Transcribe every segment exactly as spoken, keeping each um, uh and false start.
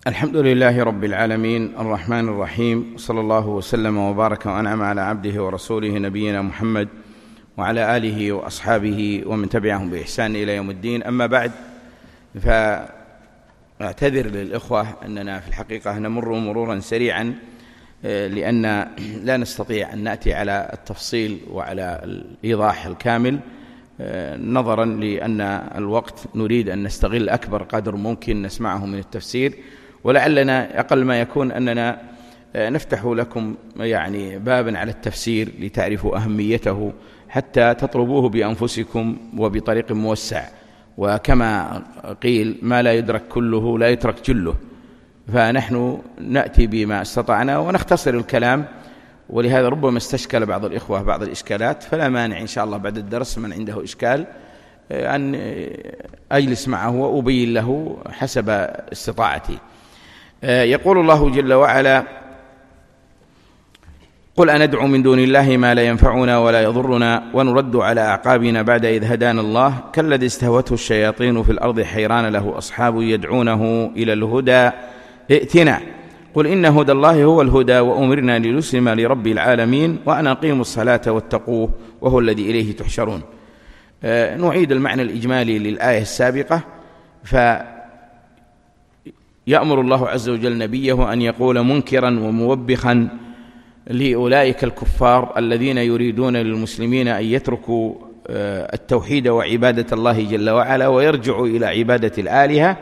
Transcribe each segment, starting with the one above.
الحمد لله رب العالمين الرحمن الرحيم، صلى الله وسلم وبارك وأنعم على عبده ورسوله نبينا محمد وعلى آله وأصحابه ومن تبعهم بإحسان إلى يوم الدين. أما بعد، فأعتذر للإخوة أننا في الحقيقة نمر مرورا سريعا، لأن لا نستطيع أن نأتي على التفصيل وعلى الإيضاح الكامل، نظرا لأن الوقت نريد أن نستغل أكبر قدر ممكن نسمعه من التفسير، ولعلنا أقل ما يكون أننا نفتح لكم يعني بابا على التفسير لتعرفوا أهميته حتى تطلبوه بأنفسكم وبطريق موسع. وكما قيل: ما لا يدرك كله لا يترك جله، فنحن نأتي بما استطعنا ونختصر الكلام، ولهذا ربما استشكل بعض الإخوة بعض الإشكالات، فلا مانع إن شاء الله بعد الدرس من عنده إشكال أن أجلس معه وأبين له حسب استطاعتي. يقول الله جل وعلا: قل أندعو من دون الله ما لا ينفعنا ولا يضرنا ونرد على أعقابنا بعد إذ هدانا الله كالذي استهوته الشياطين في الأرض حيران له أصحاب يدعونه إلى الهدى ائتنا قل إن هدى الله هو الهدى وأمرنا لنسلم لرب العالمين وأن أقيموا الصلاة واتقوه وهو الذي إليه تحشرون. نعيد المعنى الإجمالي للآية السابقة. فيأمر الله عز وجل نبيه أن يقول منكرا وموبخا لأولئك الكفار الذين يريدون للمسلمين أن يتركوا التوحيد وعبادة الله جل وعلا ويرجعوا إلى عبادة الآلهة،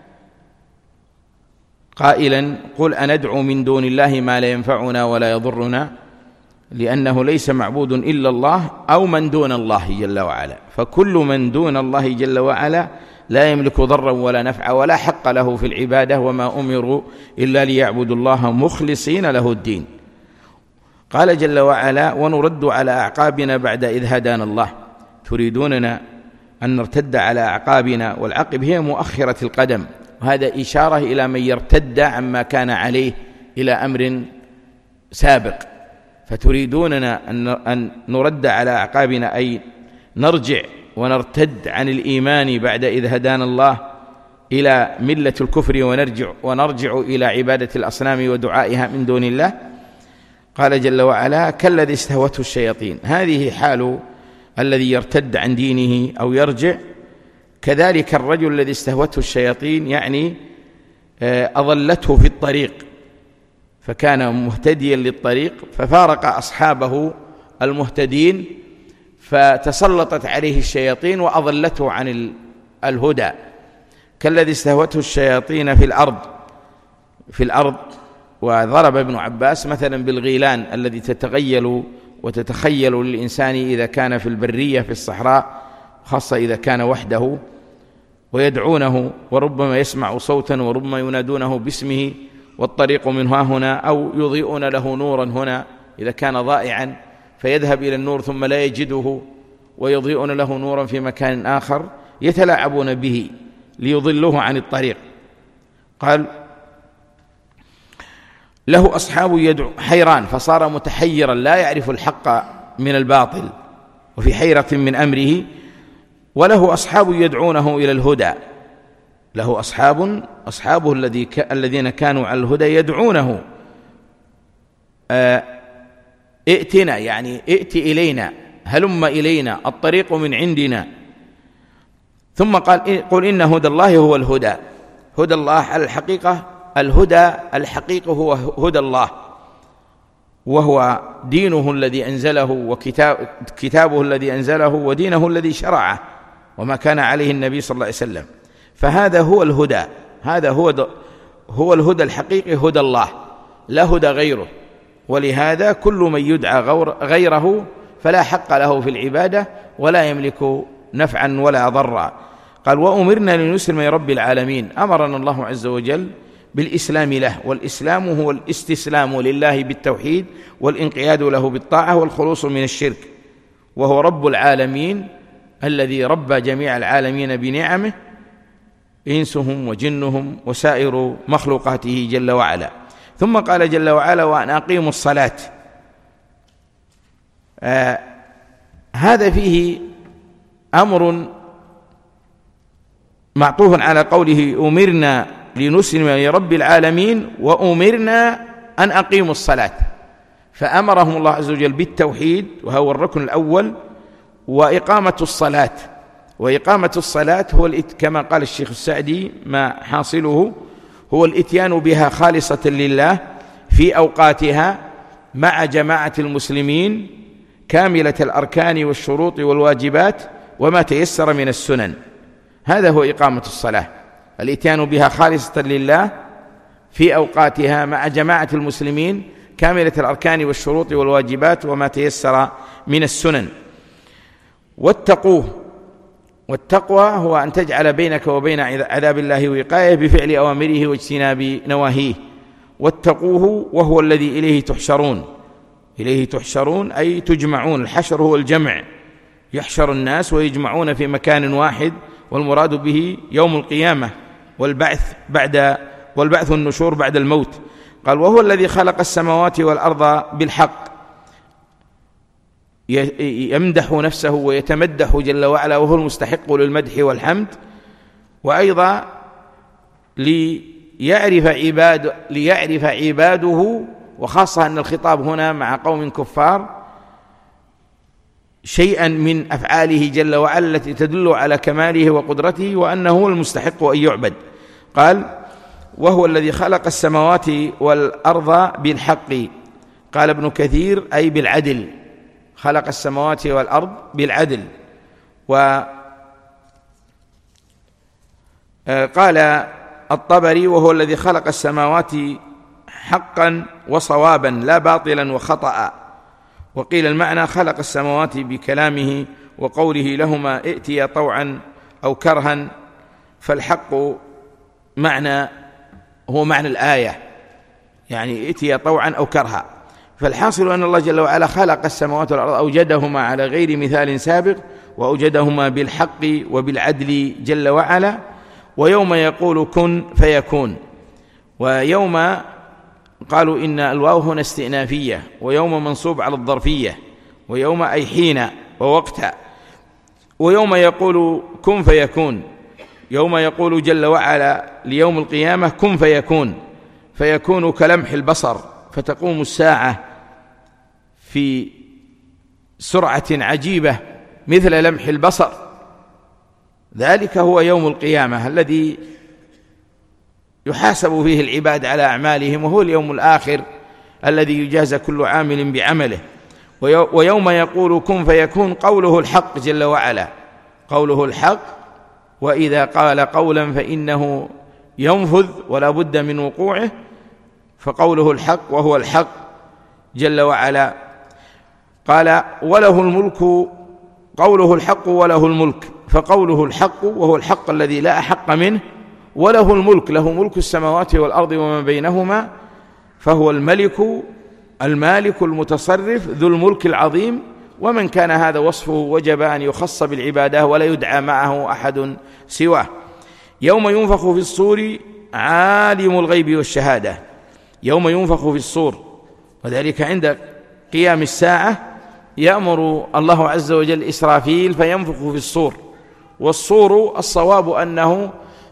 قائلا: قل أندعو من دون الله ما لا ينفعنا ولا يضرنا، لأنه ليس معبود إلا الله أو من دون الله جل وعلا، فكل من دون الله جل وعلا لا يملك ضرا ولا نفعا ولا حق له في العبادة، وما أمروا إلا ليعبدوا الله مخلصين له الدين. قال جل وعلا: ونرد على أعقابنا بعد إذ هدانا الله. تريدوننا أن نرتد على أعقابنا، والعقب هي مؤخرة القدم، وهذا إشارة إلى من يرتد عما كان عليه إلى أمر سابق. فتريدوننا أن نرد على أعقابنا، أي نرجع ونرتد عن الإيمان بعد إذ هدانا الله إلى ملة الكفر ونرجع, ونرجع إلى عبادة الأصنام ودعائها من دون الله. قال جل وعلا: كالذي استهوته الشياطين. هذه حال الذي يرتد عن دينه أو يرجع. كذلك الرجل الذي استهوته الشياطين، يعني أضلته في الطريق، فكان مهتديا للطريق ففارق أصحابه المهتدين، فتسلطت عليه الشياطين وأضلته عن الهدى. كالذي استهوته الشياطين في الأرض في الأرض وضرب ابن عباس مثلا بالغيلان الذي تتغيل وتتخيل للإنسان إذا كان في البرية في الصحراء، خاصة إذا كان وحده، ويدعونه وربما يسمع صوتا وربما ينادونه باسمه والطريق من ها هنا، أو يضيئون له نورا هنا إذا كان ضائعا فيذهب إلى النور ثم لا يجده، ويضيئون له نورا في مكان آخر، يتلاعبون به ليضلوه عن الطريق. قال: له أصحاب يدعو حيران، فصار متحيرا لا يعرف الحق من الباطل وفي حيرة من أمره. وله أصحاب يدعونه إلى الهدى. له أصحاب أصحابه الذي ك... الذين كانوا على الهدى يدعونه آه... ائتنا، يعني ائت إلينا، هلم إلينا، الطريق من عندنا. ثم قال: قل إن هدى الله هو الهدى. هدى الله على الحقيقة، الهدى الحقيقي هو هدى الله، وهو دينه الذي أنزله وكتابه الذي أنزله ودينه الذي شرعه وما كان عليه النبي صلى الله عليه وسلم. فهذا هو الهدى، هذا هو هو الهدى الحقيقي، هدى الله، لا هدى غيره. ولهذا كل من يدعى غيره فلا حق له في العبادة ولا يملك نفعا ولا ضرا. قال: وأمرنا لنسلم لرب العالمين. أمرنا الله عز وجل بالإسلام له، والإسلام هو الاستسلام لله بالتوحيد والانقياد له بالطاعة والخلوص من الشرك، وهو رب العالمين الذي ربى جميع العالمين بنعمه، إنسهم وجنهم وسائر مخلوقاته جل وعلا. ثم قال جل وعلا: وأن أقيموا الصلاة. آه هذا فيه أمر معطوف على قوله أمرنا لنسلم لرب العالمين وأمرنا أن أقيموا الصلاة، فأمرهم الله عز وجل بالتوحيد وهو الركن الأول، وإقامة الصلاة. وإقامة الصلاة هو كما قال الشيخ السعدي ما حاصله هو الإتيان بها خالصة لله في أوقاتها مع جماعة المسلمين كاملة الأركان والشروط والواجبات وما تيسر من السنن. هذا هو إقامة الصلاة، الإتيان بها خالصة لله في أوقاتها مع جماعة المسلمين كاملة الأركان والشروط والواجبات وما تيسر من السنن. واتقوه، والتقوى هو أن تجعل بينك وبين عذاب الله وقاية بفعل أوامره واجتناب نواهيه. واتقوه وهو الذي إليه تحشرون، إليه تحشرون أي تجمعون، الحشر هو الجمع، يحشر الناس ويجمعون في مكان واحد، والمراد به يوم القيامة والبعث بعد والبعث والنشور بعد الموت. قال وهو الذي خلق السماوات والأرض بالحق، يمدح نفسه ويتمدح جل وعلا وهو المستحق للمدح والحمد. وأيضا ليعرف عباد ليعرف عباده، وخاصة أن الخطاب هنا مع قوم كفار، شيئا من أفعاله جل وعلا التي تدل على كماله وقدرته وأنه هو المستحق أن يعبد. قال وهو الذي خلق السماوات والأرض بالحق. قال ابن كثير أي بالعدل، خلق السماوات والأرض بالعدل. وقال الطبري وهو الذي خلق السماوات حقا وصوابا لا باطلا وخطأ. وقيل المعنى خلق السماوات بكلامه وقوله لهما ائتيا طوعا أو كرها، فالحق معنى هو معنى الآية، يعني ائتيا طوعا أو كرها. فالحاصل أن الله جل وعلا خلق السماوات والأرض، أوجدهما على غير مثال سابق، وأوجدهما بالحق وبالعدل جل وعلا. ويوم يقول كن فيكون، ويوم قالوا إن الواو هنا استئنافية، ويوم منصوب على الظرفية، ويوم أي حين ووقت. ويوم يقول كن فيكون، يوم يقول جل وعلا ليوم القيامة كن فيكون، فيكون كلمح البصر، فتقوم الساعة في سرعة عجيبة مثل لمح البصر. ذلك هو يوم القيامة الذي يحاسب فيه العباد على أعمالهم، وهو اليوم الآخر الذي يجازى كل عامل بعمله. ويوم يقول كن فيكون قوله الحق جل وعلا، قوله الحق، وإذا قال قولا فإنه ينفذ ولا بد من وقوعه، فقوله الحق وهو الحق جل وعلا. قال وله الملك، قوله الحق وله الملك، فقوله الحق وهو الحق الذي لا أحق منه، وله الملك، له ملك السماوات والأرض وما بينهما، فهو الملك المالك المتصرف ذو الملك العظيم. ومن كان هذا وصفه وجب أن يخص بالعبادة ولا يدعى معه أحد سواه. يوم ينفخ في الصور عالم الغيب والشهادة، يوم ينفخ في الصور، وذلك عند قيام الساعة يأمر الله عز وجل إسرافيل فينفخ في الصور. والصور الصواب أنه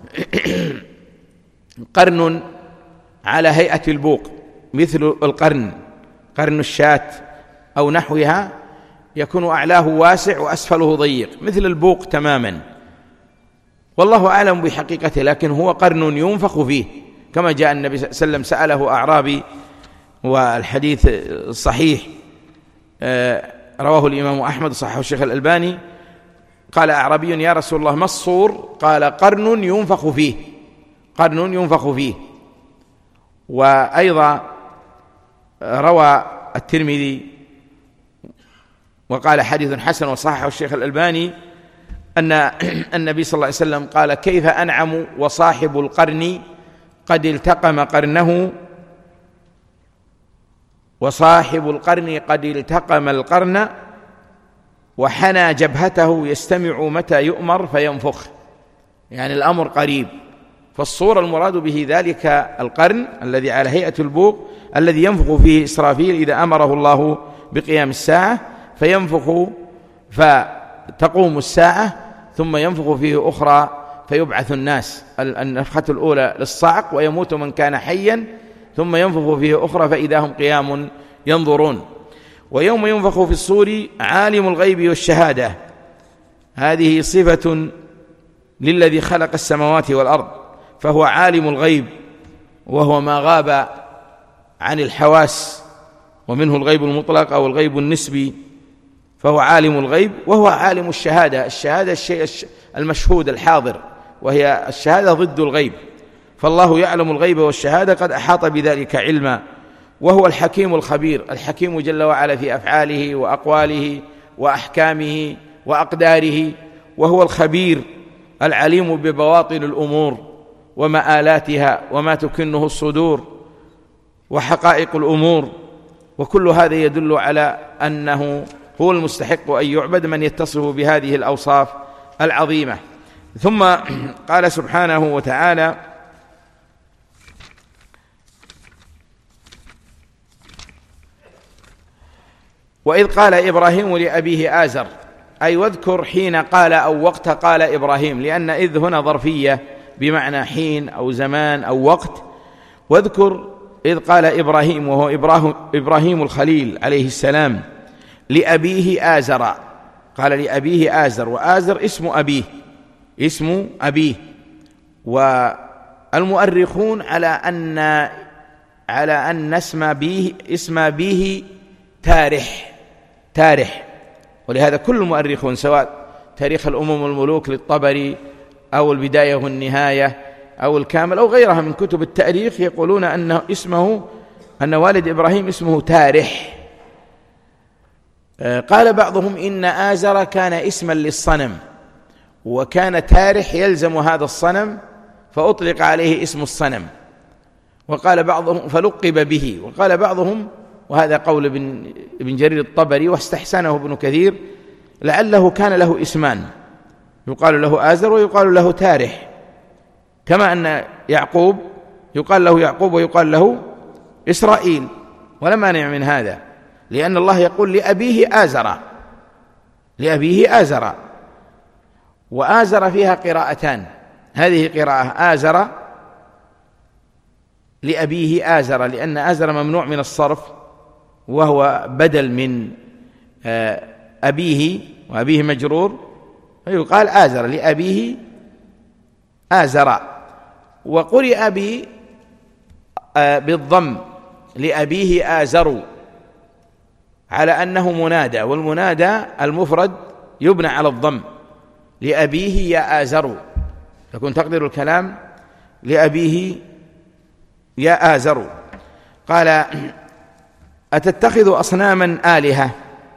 قرن على هيئة البوق، مثل القرن، قرن الشاة أو نحوها، يكون أعلاه واسع وأسفله ضيق مثل البوق تماما، والله أعلم بحقيقته، لكن هو قرن ينفخ فيه كما جاء النبي صلى الله عليه وسلم سأله أعرابي، والحديث الصحيح رواه الإمام أحمد صححه الشيخ الألباني، قال أعرابي يا رسول الله ما الصور؟ قال قرن ينفخ فيه، قرن ينفخ فيه. وأيضا روى الترمذي وقال حديث حسن وصححه الشيخ الألباني أن النبي صلى الله عليه وسلم قال كيف أنعم وصاحب القرن قد التقم قرنه، وصاحب القرن قد التقم القرن وحنى جبهته يستمع متى يؤمر فينفخ، يعني الأمر قريب. فالصورة المراد به ذلك القرن الذي على هيئة البوق الذي ينفخ فيه إسرافيل إذا أمره الله بقيام الساعة، فينفخ فتقوم الساعة، ثم ينفخ فيه أخرى فيبعث الناس، النفخة الأولى للصعق ويموت من كان حيا ثم ينفخ فيه أخرى فإذا هم قيام ينظرون. ويوم ينفخ في الصور عالم الغيب والشهادة، هذه صفة للذي خلق السماوات والأرض، فهو عالم الغيب وهو ما غاب عن الحواس، ومنه الغيب المطلق أو الغيب النسبي، فهو عالم الغيب وهو عالم الشهادة. الشهادة الشيء المشهود الحاضر، وهي الشهادة ضد الغيب، فالله يعلم الغيب والشهادة قد أحاط بذلك علما، وهو الحكيم الخبير، الحكيم جل وعلا في أفعاله وأقواله وأحكامه وأقداره، وهو الخبير العليم ببواطن الأمور ومآلاتها وما تكنه الصدور وحقائق الأمور. وكل هذا يدل على أنه هو المستحق أن يعبد، من يتصف بهذه الأوصاف العظيمة. ثم قال سبحانه وتعالى: وإذ قال إبراهيم لأبيه آزر، أي واذكر حين قال أو وقت قال إبراهيم، لأن إذ هنا ظرفية بمعنى حين أو زمان أو وقت. واذكر إذ قال إبراهيم، وهو إبراهيم الخليل عليه السلام، لأبيه آزر، قال لأبيه آزر، وآزر اسم أبيه، اسم أبيه. والمؤرخون على أن على أن اسم به اسم أبيه تارح تارح ولهذا كل المؤرخون سواء تاريخ الأمم والملوك للطبري أو البداية والنهاية أو الكامل أو غيرها من كتب التاريخ يقولون أن اسمه أن والد إبراهيم اسمه تارح. قال بعضهم إن آزر كان اسما للصنم، وكان تارح يلزم هذا الصنم فأطلق عليه اسم الصنم، وقال بعضهم فلقب به. وقال بعضهم، وهذا قول ابن, ابن جرير الطبري واستحسنه ابن كثير، لعله كان له اسمان، يقال له آزر ويقال له تارح، كما أن يعقوب يقال له يعقوب ويقال له إسرائيل، ولا مانع من هذا، لأن الله يقول لأبيه آزر، لأبيه آزر. وآزر فيها قراءتان، هذه قراءة آزر لأبيه آزر، لأن آزر ممنوع من الصرف وهو بدل من أبيه، وأبيه مجرور، فيقال آزر لأبيه آزر. وقرئ به بالضم لأبيه آزر، على أنه منادى، والمنادى المفرد يبنى على الضم، لأبيه يا آزر، يكون تقدير الكلام لأبيه يا آزر. قال أتتخذ أصناما آلهة،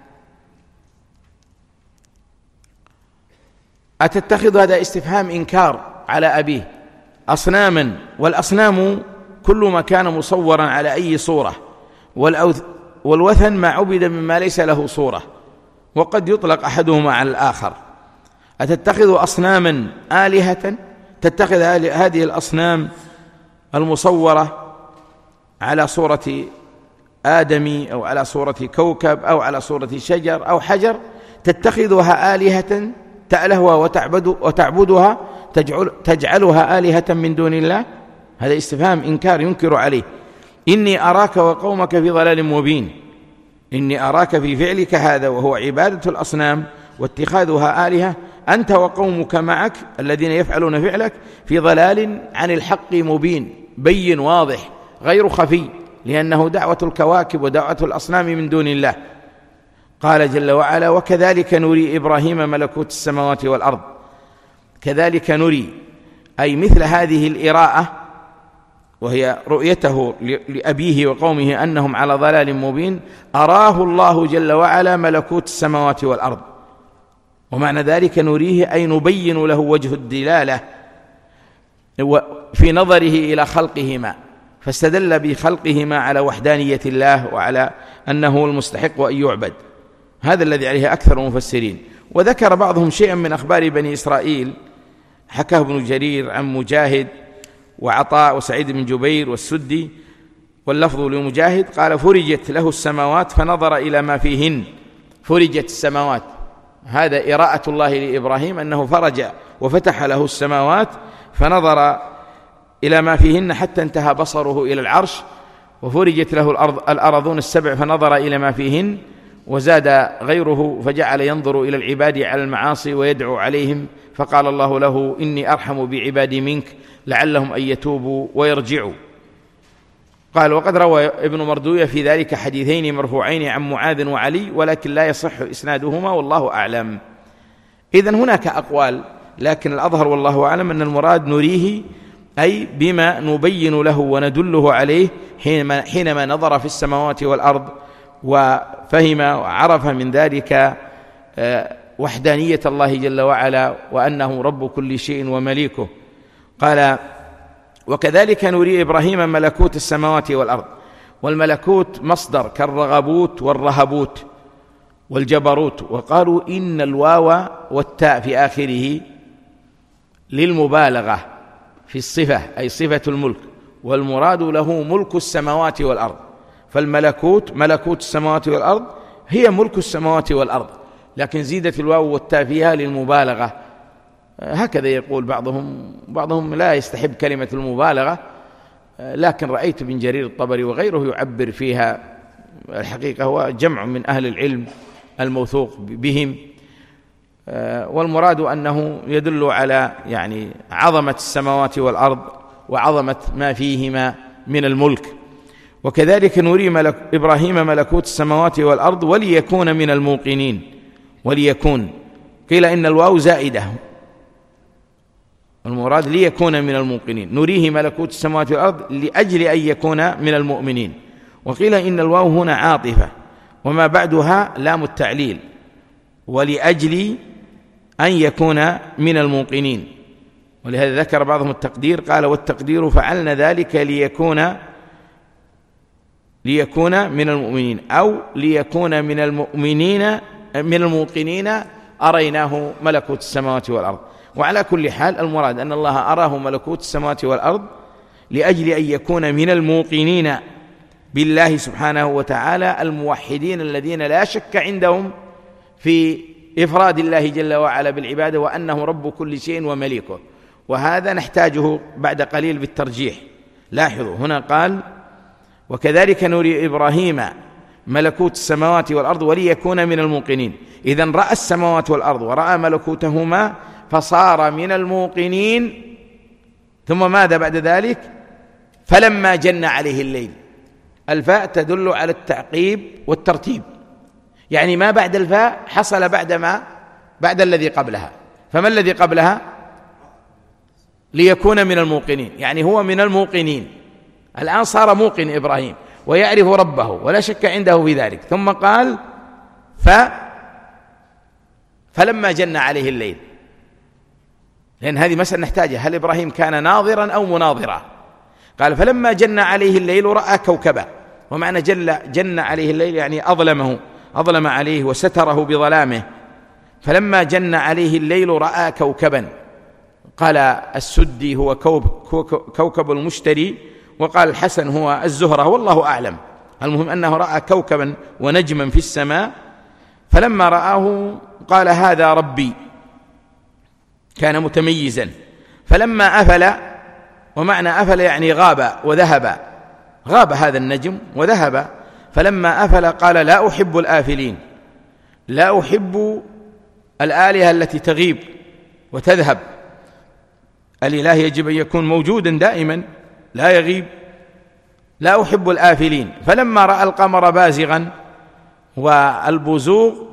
أتتخذ هذا استفهام إنكار على أبيه، أصناما، والأصنام كل ما كان مصورا على أي صورة، والوثن ما عبد مما ليس له صورة، وقد يطلق أحدهما على الآخر. أتتخذ أصناما آلهة، تتخذ هذه الأصنام المصورة على صورة آدمي أو على صورة كوكب أو على صورة شجر أو حجر، تتخذها آلهة تألهها وتعبد وتعبدها، تجعل تجعلها آلهة من دون الله. هذا استفهام إنكار ينكر عليه. إني أراك وقومك في ضلال مبين، إني أراك في فعلك هذا وهو عبادة الأصنام واتخاذها آلهة، أنت وقومك معك الذين يفعلون فعلك في ضلال عن الحق مبين، بين واضح غير خفي، لأنه دعوة الكواكب ودعوة الأصنام من دون الله. قال جل وعلا: وكذلك نري إبراهيم ملكوت السماوات والأرض. كذلك نري أي مثل هذه الإراءة، وهي رؤيته لأبيه وقومه أنهم على ضلال مبين، أراه الله جل وعلا ملكوت السماوات والأرض. ومعنى ذلك نريه أي نبين له وجه الدلالة في نظره إلى خلقهما، فاستدل بخلقهما على وحدانية الله وعلى أنه المستحق أن يعبد. هذا الذي عليه أكثر المفسرين. وذكر بعضهم شيئا من أخبار بني إسرائيل، حكاه ابن جرير عن مجاهد وعطاء وسعيد بن جبير والسدي، واللفظ لمجاهد قال: فرجت له السماوات فنظر إلى ما فيهن. فرجت السماوات، هذا إراءة الله لإبراهيم أنه فرج وفتح له السماوات فنظر إلى ما فيهن حتى انتهى بصره إلى العرش، وفرجت له الأرض الأراضون السبع فنظر إلى ما فيهن، وزاد غيره فجعل ينظر إلى العباد على المعاصي ويدعو عليهم، فقال الله له: إني أرحم بعبادي منك لعلهم أن يتوبوا ويرجعوا. قال: وقد روى ابن مردوية في ذلك حديثين مرفوعين عن معاذ وعلي، ولكن لا يصح إسنادهما والله أعلم. إذن هناك أقوال، لكن الأظهر والله أعلم أن المراد نريه أي بما نبين له وندله عليه حينما, حينما نظر في السماوات والأرض وفهم وعرف من ذلك وحدانية الله جل وعلا وأنه رب كل شيء ومليكه. قال: وكذلك نري إبراهيم ملكوت السماوات والأرض. والملكوت مصدر كالرغبوت والرهبوت والجبروت، وقالوا إن الواو والتاء في آخره للمبالغة في الصفة أي صفة الملك، والمراد له ملك السماوات والأرض. فالملكوت ملكوت السماوات والأرض هي ملك السماوات والأرض، لكن زيدت الواو والتاء فيها للمبالغة. هكذا يقول بعضهم، بعضهم لا يستحب كلمة المبالغة، لكن رأيت ابن جرير الطبري وغيره يعبر فيها. الحقيقة هو جمع من أهل العلم الموثوق بهم، والمراد أنه يدل على يعني عظمة السماوات والأرض وعظمة ما فيهما من الملك. وكذلك نري ملك إبراهيم ملكوت السماوات والأرض وليكون من الموقنين. وليكون قيل إن الواو زائدة، المراد ليكون من الموقنين. نريه ملكوت السماوات والأرض لأجل أن يكون من المؤمنين. وقيل إن الواو هنا عاطفة وما بعدها لام التعليل، ولأجل أن يكون من الموقنين. ولهذا ذكر بعضهم التقدير، قال: والتقدير فعلنا ذلك ليكون ليكون من المؤمنين، أو ليكون من المؤمنين من الموقنين أريناه ملكوت السماوات والأرض. وعلى كل حال المراد أن الله أراه ملكوت السماوات والأرض لأجل أن يكون من الموقنين بالله سبحانه وتعالى الموحدين الذين لا شك عندهم في إفراد الله جل وعلا بالعبادة وأنه رب كل شيء ومليكه. وهذا نحتاجه بعد قليل بالترجيح. لاحظوا هنا قال: وكذلك نري إبراهيم ملكوت السماوات والأرض وليكون من الموقنين. إذن رأى السماوات والأرض ورأى ملكوتهما فصار من الموقنين. ثم ماذا بعد ذلك؟ فلما جن عليه الليل. الفاء تدل على التعقيب والترتيب، يعني ما بعد الفاء حصل بعد ما بعد الذي قبلها. فما الذي قبلها؟ ليكون من الموقنين، يعني هو من الموقنين الآن صار موقن إبراهيم ويعرف ربه ولا شك عنده في ذلك. ثم قال: ف فلما جن عليه الليل، لأن هذه مسألة نحتاجها. هل إبراهيم كان ناظرا أو مناظرا؟ قال: فلما جن عليه الليل رأى كوكبا. ومعنى جل جن عليه الليل يعني أظلمه، أظلم عليه وستره بظلامه. فلما جن عليه الليل رأى كوكبا. قال السدي هو كوكب المشتري، وقال الحسن هو الزهرة، والله أعلم. المهم أنه رأى كوكبا ونجما في السماء. فلما رآه قال: هذا ربي. كان متميزا. فلما أفل، ومعنى أفل يعني غاب وذهب، غاب هذا النجم وذهب. فلما أفل قال: لا أحب الآفلين، لا أحب الآلهة التي تغيب وتذهب. الإله يجب أن يكون موجودا دائما لا يغيب. لا أحب الآفلين. فلما رأى القمر بازغا، والبزوغ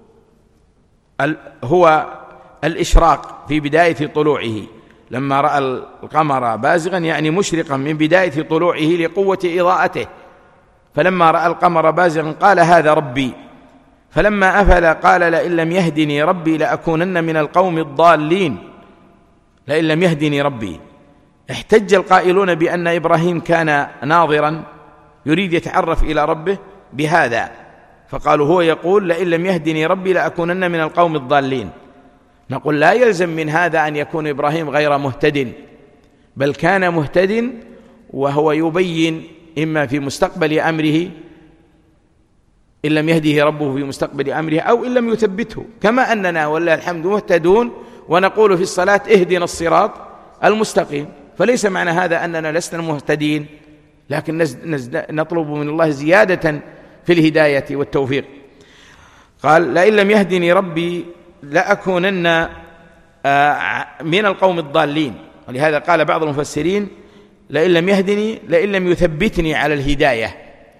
هو الإشراق في بداية طلوعه. لما رأى القمر بازغا يعني مشرقا من بداية طلوعه لقوة إضاءته. فلما رأى القمر بازغا قال: هذا ربي. فلما أفل قال: لئن لم يهدني ربي لأكونن من القوم الضالين. لئن لم يهدني ربي. احتج القائلون بأن إبراهيم كان ناظرا يريد يتعرف إلى ربه بهذا، فقالوا هو يقول: لئن لم يهدني ربي لأكونن من القوم الضالين. نقول: لا يلزم من هذا أن يكون إبراهيم غير مهتد، بل كان مهتد، وهو يبين إما في مستقبل أمره إن لم يهده ربه في مستقبل أمره، أو إن لم يثبته، كما أننا والله الحمد مهتدون ونقول في الصلاة اهدنا الصراط المستقيم، فليس معنى هذا أننا لسنا مهتدين، لكن نطلب من الله زيادة في الهداية والتوفيق. قال لئن لم يهدني ربي لأكونن من القوم الضالين، ولهذا قال بعض المفسرين لئن لم يهدني لئن لم يثبتني على الهداية.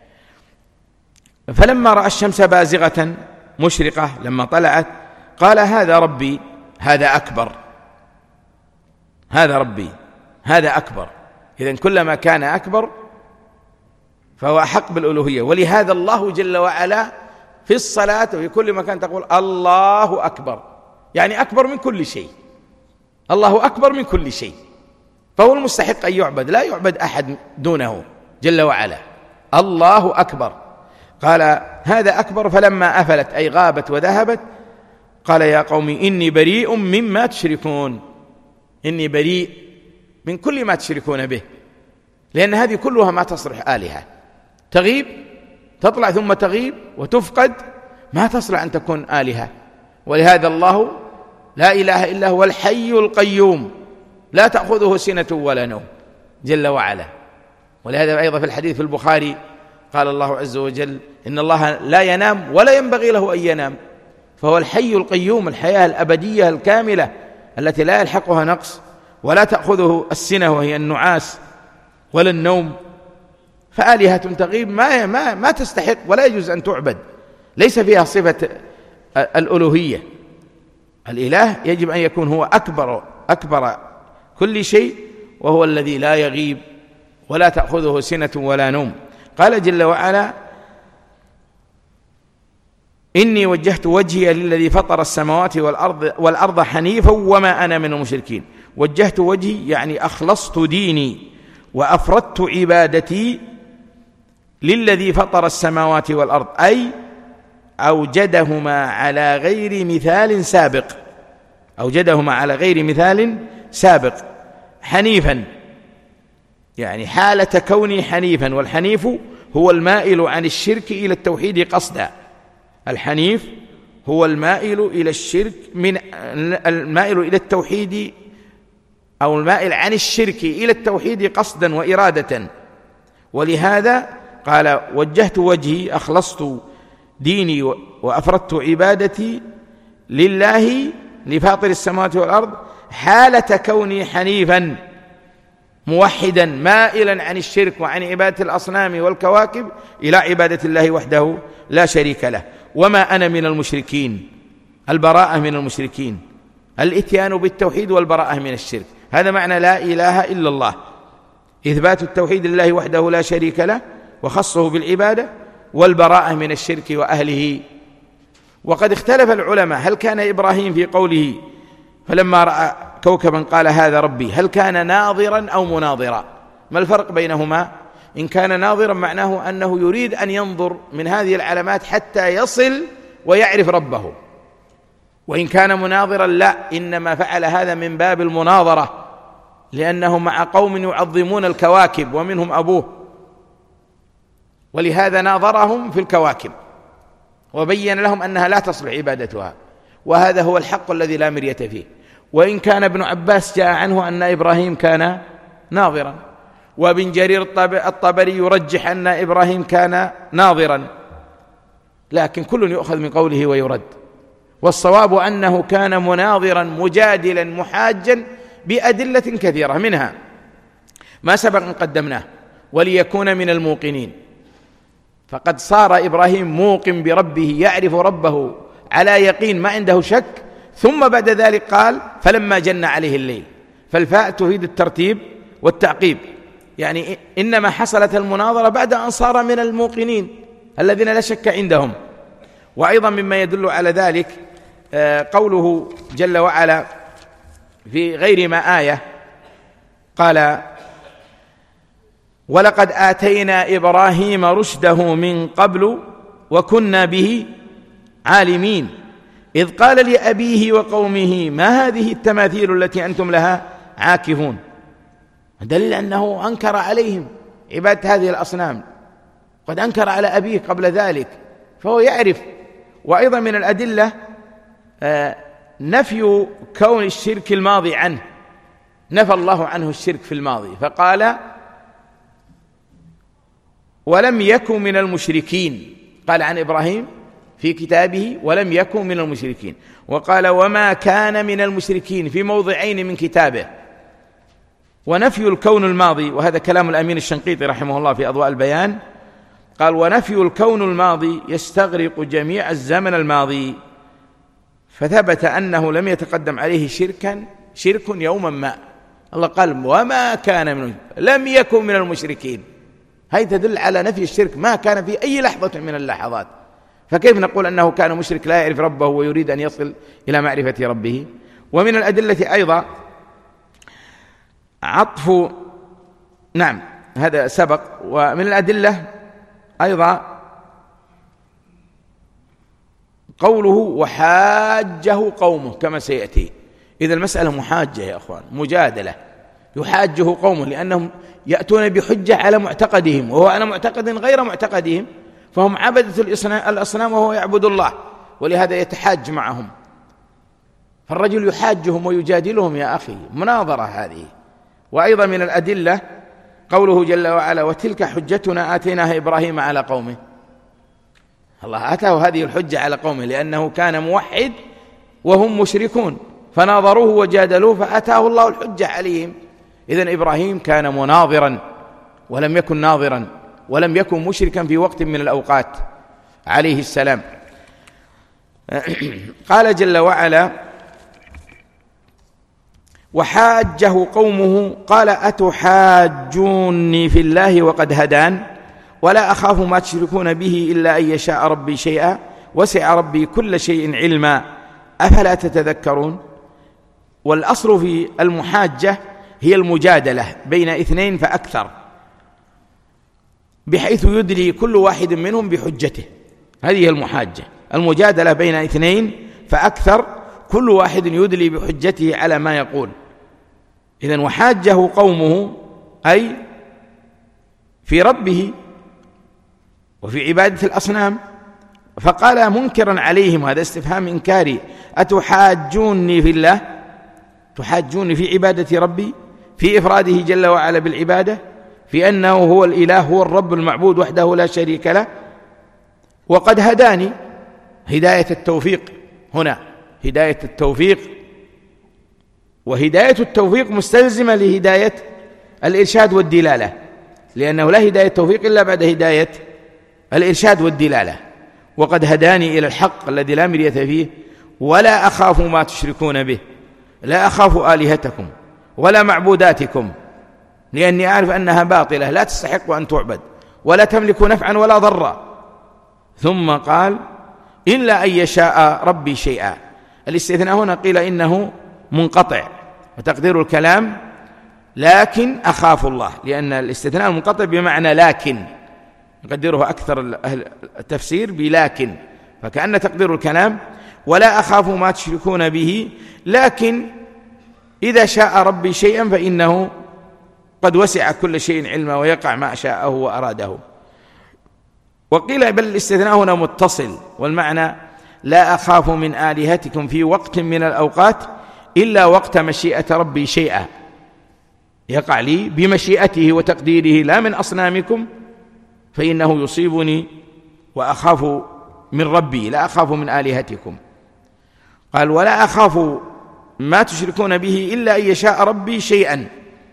فلما رأى الشمس بازغة مشرقة لما طلعت قال هذا ربي هذا أكبر، هذا ربي هذا أكبر. إذن كلما كان أكبر فهو أحق بالألوهية. ولهذا الله جل وعلا في الصلاة وفي كل مكان تقول الله أكبر، يعني أكبر من كل شيء، الله أكبر من كل شيء، فهو المستحق أن يعبد، لا يعبد أحد دونه جل وعلا، الله أكبر. قال هذا أكبر. فلما أفلت أي غابت وذهبت قال يا قوم إني بريء مما تشركون، إني بريء من كل ما تشركون به، لأن هذه كلها ما تصلح آلهة، تغيب تطلع ثم تغيب وتفقد، ما تصلح أن تكون آلهة. ولهذا الله لا إله إلا هو الحي القيوم لا تأخذه سنة ولا نوم جل وعلا. ولهذا أيضا في الحديث في البخاري قال الله عز وجل إن الله لا ينام ولا ينبغي له أن ينام، فهو الحي القيوم، الحياة الأبدية الكاملة التي لا يلحقها نقص ولا تأخذه السنة وهي النعاس ولا النوم. فآلهة تغيب ما, ما, ما تستحق ولا يجوز أن تعبد، ليس فيها صفة الألوهية. الإله يجب أن يكون هو أكبر أكبر كل شيء، وهو الذي لا يغيب ولا تأخذه سنة ولا نوم. قال جل وعلا إني وجهت وجهي للذي فطر السماوات والأرض, والأرض حنيفا وما أنا من المشركين. وجهت وجهي يعني أخلصت ديني وأفردت عبادتي للذي فطر السماوات والأرض، أي أوجدهما على غير مثال سابق، أوجدهما على غير مثال سابق. حنيفا يعني حالة كوني حنيفا، والحنيف هو المائل عن الشرك إلى التوحيد قصدا. الحنيف هو المائل إلى الشرك من المائل إلى التوحيد، أو المائل عن الشرك إلى التوحيد قصدا وإرادة. ولهذا قال وجهت وجهي أخلصت ديني وأفردت عبادتي لله لفاطر السماوات والأرض حالة كوني حنيفا موحدا مائلا عن الشرك وعن عبادة الأصنام والكواكب إلى عبادة الله وحده لا شريك له. وما أنا من المشركين، البراءة من المشركين، الإتيان بالتوحيد والبراءة من الشرك، هذا معنى لا إله إلا الله، إثبات التوحيد لله وحده لا شريك له وخصه بالعبادة، والبراءة من الشرك وأهله. وقد اختلف العلماء هل كان إبراهيم في قوله فلما رأى كوكبا قال هذا ربي هل كان ناظرا أو مناظرا؟ ما الفرق بينهما؟ إن كان ناظرا معناه أنه يريد أن ينظر من هذه العلامات حتى يصل ويعرف ربه، وإن كان مناظرا لا، إنما فعل هذا من باب المناظرة، لأنه مع قوم يعظمون الكواكب ومنهم أبوه، ولهذا ناظرهم في الكواكب وبين لهم أنها لا تصلح عبادتها، وهذا هو الحق الذي لا مرية فيه. وإن كان ابن عباس جاء عنه أن إبراهيم كان ناظرا، وابن جرير الطبري يرجح أن إبراهيم كان ناظرا، لكن كل يؤخذ من قوله ويرد. والصواب أنه كان مناظرا مجادلا محاجا بأدلة كثيرة، منها ما سبق أن قدمناه وليكون من الموقنين، فقد صار إبراهيم موقن بربه يعرف ربه على يقين ما عنده شك، ثم بعد ذلك قال فلما جن عليه الليل، فالفاء تفيد الترتيب والتعقيب، يعني إنما حصلت المناظرة بعد أن صار من الموقنين الذين لا شك عندهم. وأيضا مما يدل على ذلك قوله جل وعلا في غير ما آية قال ولقد آتينا إبراهيم رشده من قبل وكنا به عالمين إذ قال لأبيه وقومه ما هذه التماثيل التي أنتم لها عاكفون، دليل أنه أنكر عليهم عبادة هذه الأصنام، قد أنكر على أبيه قبل ذلك، فهو يعرف. وأيضا من الأدلة نفي كون الشرك الماضي عنه، نفى الله عنه الشرك في الماضي فقال ولم يكن من المشركين، قال عن إبراهيم في كتابه ولم يكن من المشركين، وقال وما كان من المشركين في موضعين من كتابه. ونفي الكون الماضي، وهذا كلام الأمين الشنقيطي رحمه الله في أضواء البيان، قال ونفي الكون الماضي يستغرق جميع الزمن الماضي، فثبت أنه لم يتقدم عليه شركا شرك يوما ما. الله قال وما كان من لم يكن من المشركين، هذه تدل على نفي الشرك ما كان في أي لحظة من اللحظات، فكيف نقول أنه كان مشرك لا يعرف ربه ويريد أن يصل إلى معرفة ربه؟ ومن الأدلة أيضا عطف، نعم هذا سبق، ومن الأدلة أيضا قوله وحاجه قومه كما سيأتي. إذا المسألة محاجة يا أخوان، مجادلة، يحاجه قومه لأنهم يأتون بحجة على معتقدهم وهو على معتقد غير معتقدهم، فهم عبدة الأصنام وهو يعبد الله، ولهذا يتحاج معهم. فالرجل يحاجهم ويجادلهم يا أخي، مناظرة هذه. وأيضا من الأدلة قوله جل وعلا وتلك حجتنا آتيناها إبراهيم على قومه، الله آتاه هذه الحجة على قومه لأنه كان موحد وهم مشركون، فناظروه وجادلوه فآتاه الله الحجة عليهم. إذن إبراهيم كان مناظرا ولم يكن ناظرا، ولم يكن مشركا في وقت من الأوقات عليه السلام. قال جل وعلا وحاجه قومه قال أتحاجوني في الله وقد هدان ولا أخاف ما تشركون به إلا أن يشاء ربي شيئا وسع ربي كل شيء علما أفلا تتذكرون. والأصل في المحاجة هي المجادلة بين اثنين فأكثر، بحيث يدلي كل واحد منهم بحجته، هذه هي المحاجة، المجادلة بين اثنين فأكثر، كل واحد يدلي بحجته على ما يقول. إذن وحاجه قومه أي في ربه وفي عبادة الأصنام، فقال منكرا عليهم، هذا استفهام إنكاري، أتحاجوني في الله، تحاجوني في عبادة ربي، في إفراده جل وعلا بالعبادة، في أنه هو الإله هو الرب المعبود وحده لا شريك له، وقد هداني، هداية التوفيق هنا، هداية التوفيق، وهداية التوفيق مستلزمة لهداية الإرشاد والدلالة، لأنه لا هداية التوفيق إلا بعد هداية الإرشاد والدلالة. وقد هداني إلى الحق الذي لا مرية فيه ولا أخاف ما تشركون به، لا أخاف آلهتكم ولا معبوداتكم لأني أعرف أنها باطلة لا تستحق أن تعبد ولا تملك نفعا ولا ضرا. ثم قال إلا أن يشاء ربي شيئا. الاستثناء هنا قيل إنه منقطع، وتقدير الكلام لكن أخاف الله، لأن الاستثناء المنقطع بمعنى لكن، يقدره أكثر أهل التفسير بلكن، فكأن تقدير الكلام ولا أخاف ما تشركون به، لكن إذا شاء ربي شيئا فإنه قد وسع كل شيء علما ويقع ما شاءه وأراده. وقيل بل الاستثناء هنا متصل، والمعنى لا أخاف من آلهتكم في وقت من الأوقات إلا وقت مشيئة ربي شيئا، يقع لي بمشيئته وتقديره لا من أصنامكم، فإنه يصيبني وأخاف من ربي لا أخاف من آلهتكم. قال ولا أخاف ما تشركون به إلا أن يشاء ربي شيئا،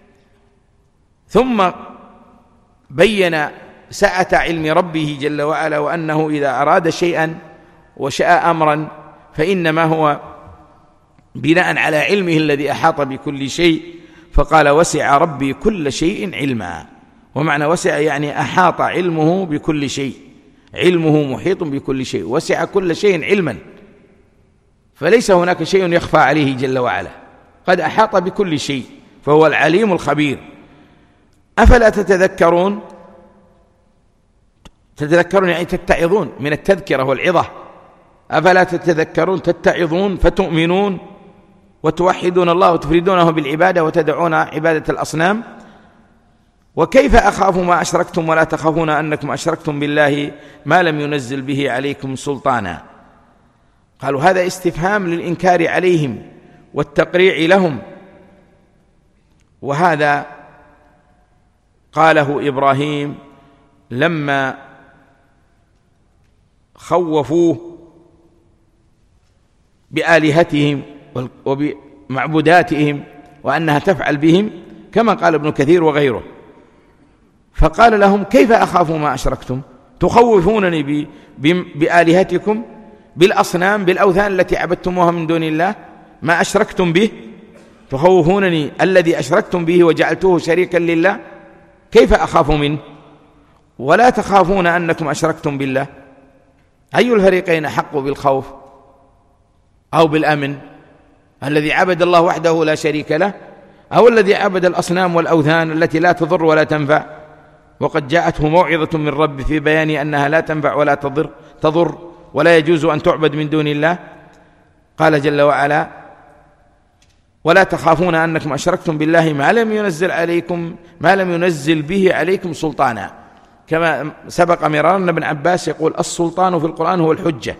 ثم بين سعة علم ربه جل وعلا، وأنه إذا أراد شيئا وشاء أمرا فإنما هو بناء على علمه الذي أحاط بكل شيء، فقال وسع ربي كل شيء علما. ومعنى وسع يعني أحاط علمه بكل شيء، علمه محيط بكل شيء، وسع كل شيء علما، فليس هناك شيء يخفى عليه جل وعلا، قد أحاط بكل شيء، فهو العليم الخبير. أفلا تتذكرون؟ تتذكرون يعني تتعظون، من التذكرة والعظة. أفلا تتذكرون تتعظون فتؤمنون وتوحدون الله وتفردونه بالعبادة وتدعون عبادة الأصنام. وكيف أخاف ما أشركتم ولا تخافون أنكم أشركتم بالله ما لم ينزل به عليكم سلطانا. قالوا هذا استفهام للإنكار عليهم والتقريع لهم، وهذا قاله إبراهيم لما خوفوه بآلهتهم وبمعبوداتهم وأنها تفعل بهم، كما قال ابن كثير وغيره، فقال لهم كيف أخاف ما أشركتم؟ تخوفونني بآلهتكم، بالأصنام، بالأوثان التي عبدتموها من دون الله، ما أشركتم به، تخوفونني الذي أشركتم به وجعلتوه شريكا لله، كيف أخاف منه؟ ولا تخافون أنكم أشركتم بالله. أي الفريقين أحق بالخوف أو بالأمن؟ الذي عبد الله وحده لا شريك له، أو الذي عبد الأصنام والأوثان التي لا تضر ولا تنفع؟ وقد جاءته موعظة من رب في بيان أنها لا تنفع ولا تضر تضر ولا يجوز أن تعبد من دون الله. قال جل وعلا ولا تخافون أنكم أشركتم بالله ما لم ينزل عليكم ما لم ينزل به عليكم سلطانا، كما سبق مرارا أن ابن عباس يقول السلطان في القرآن هو الحجة،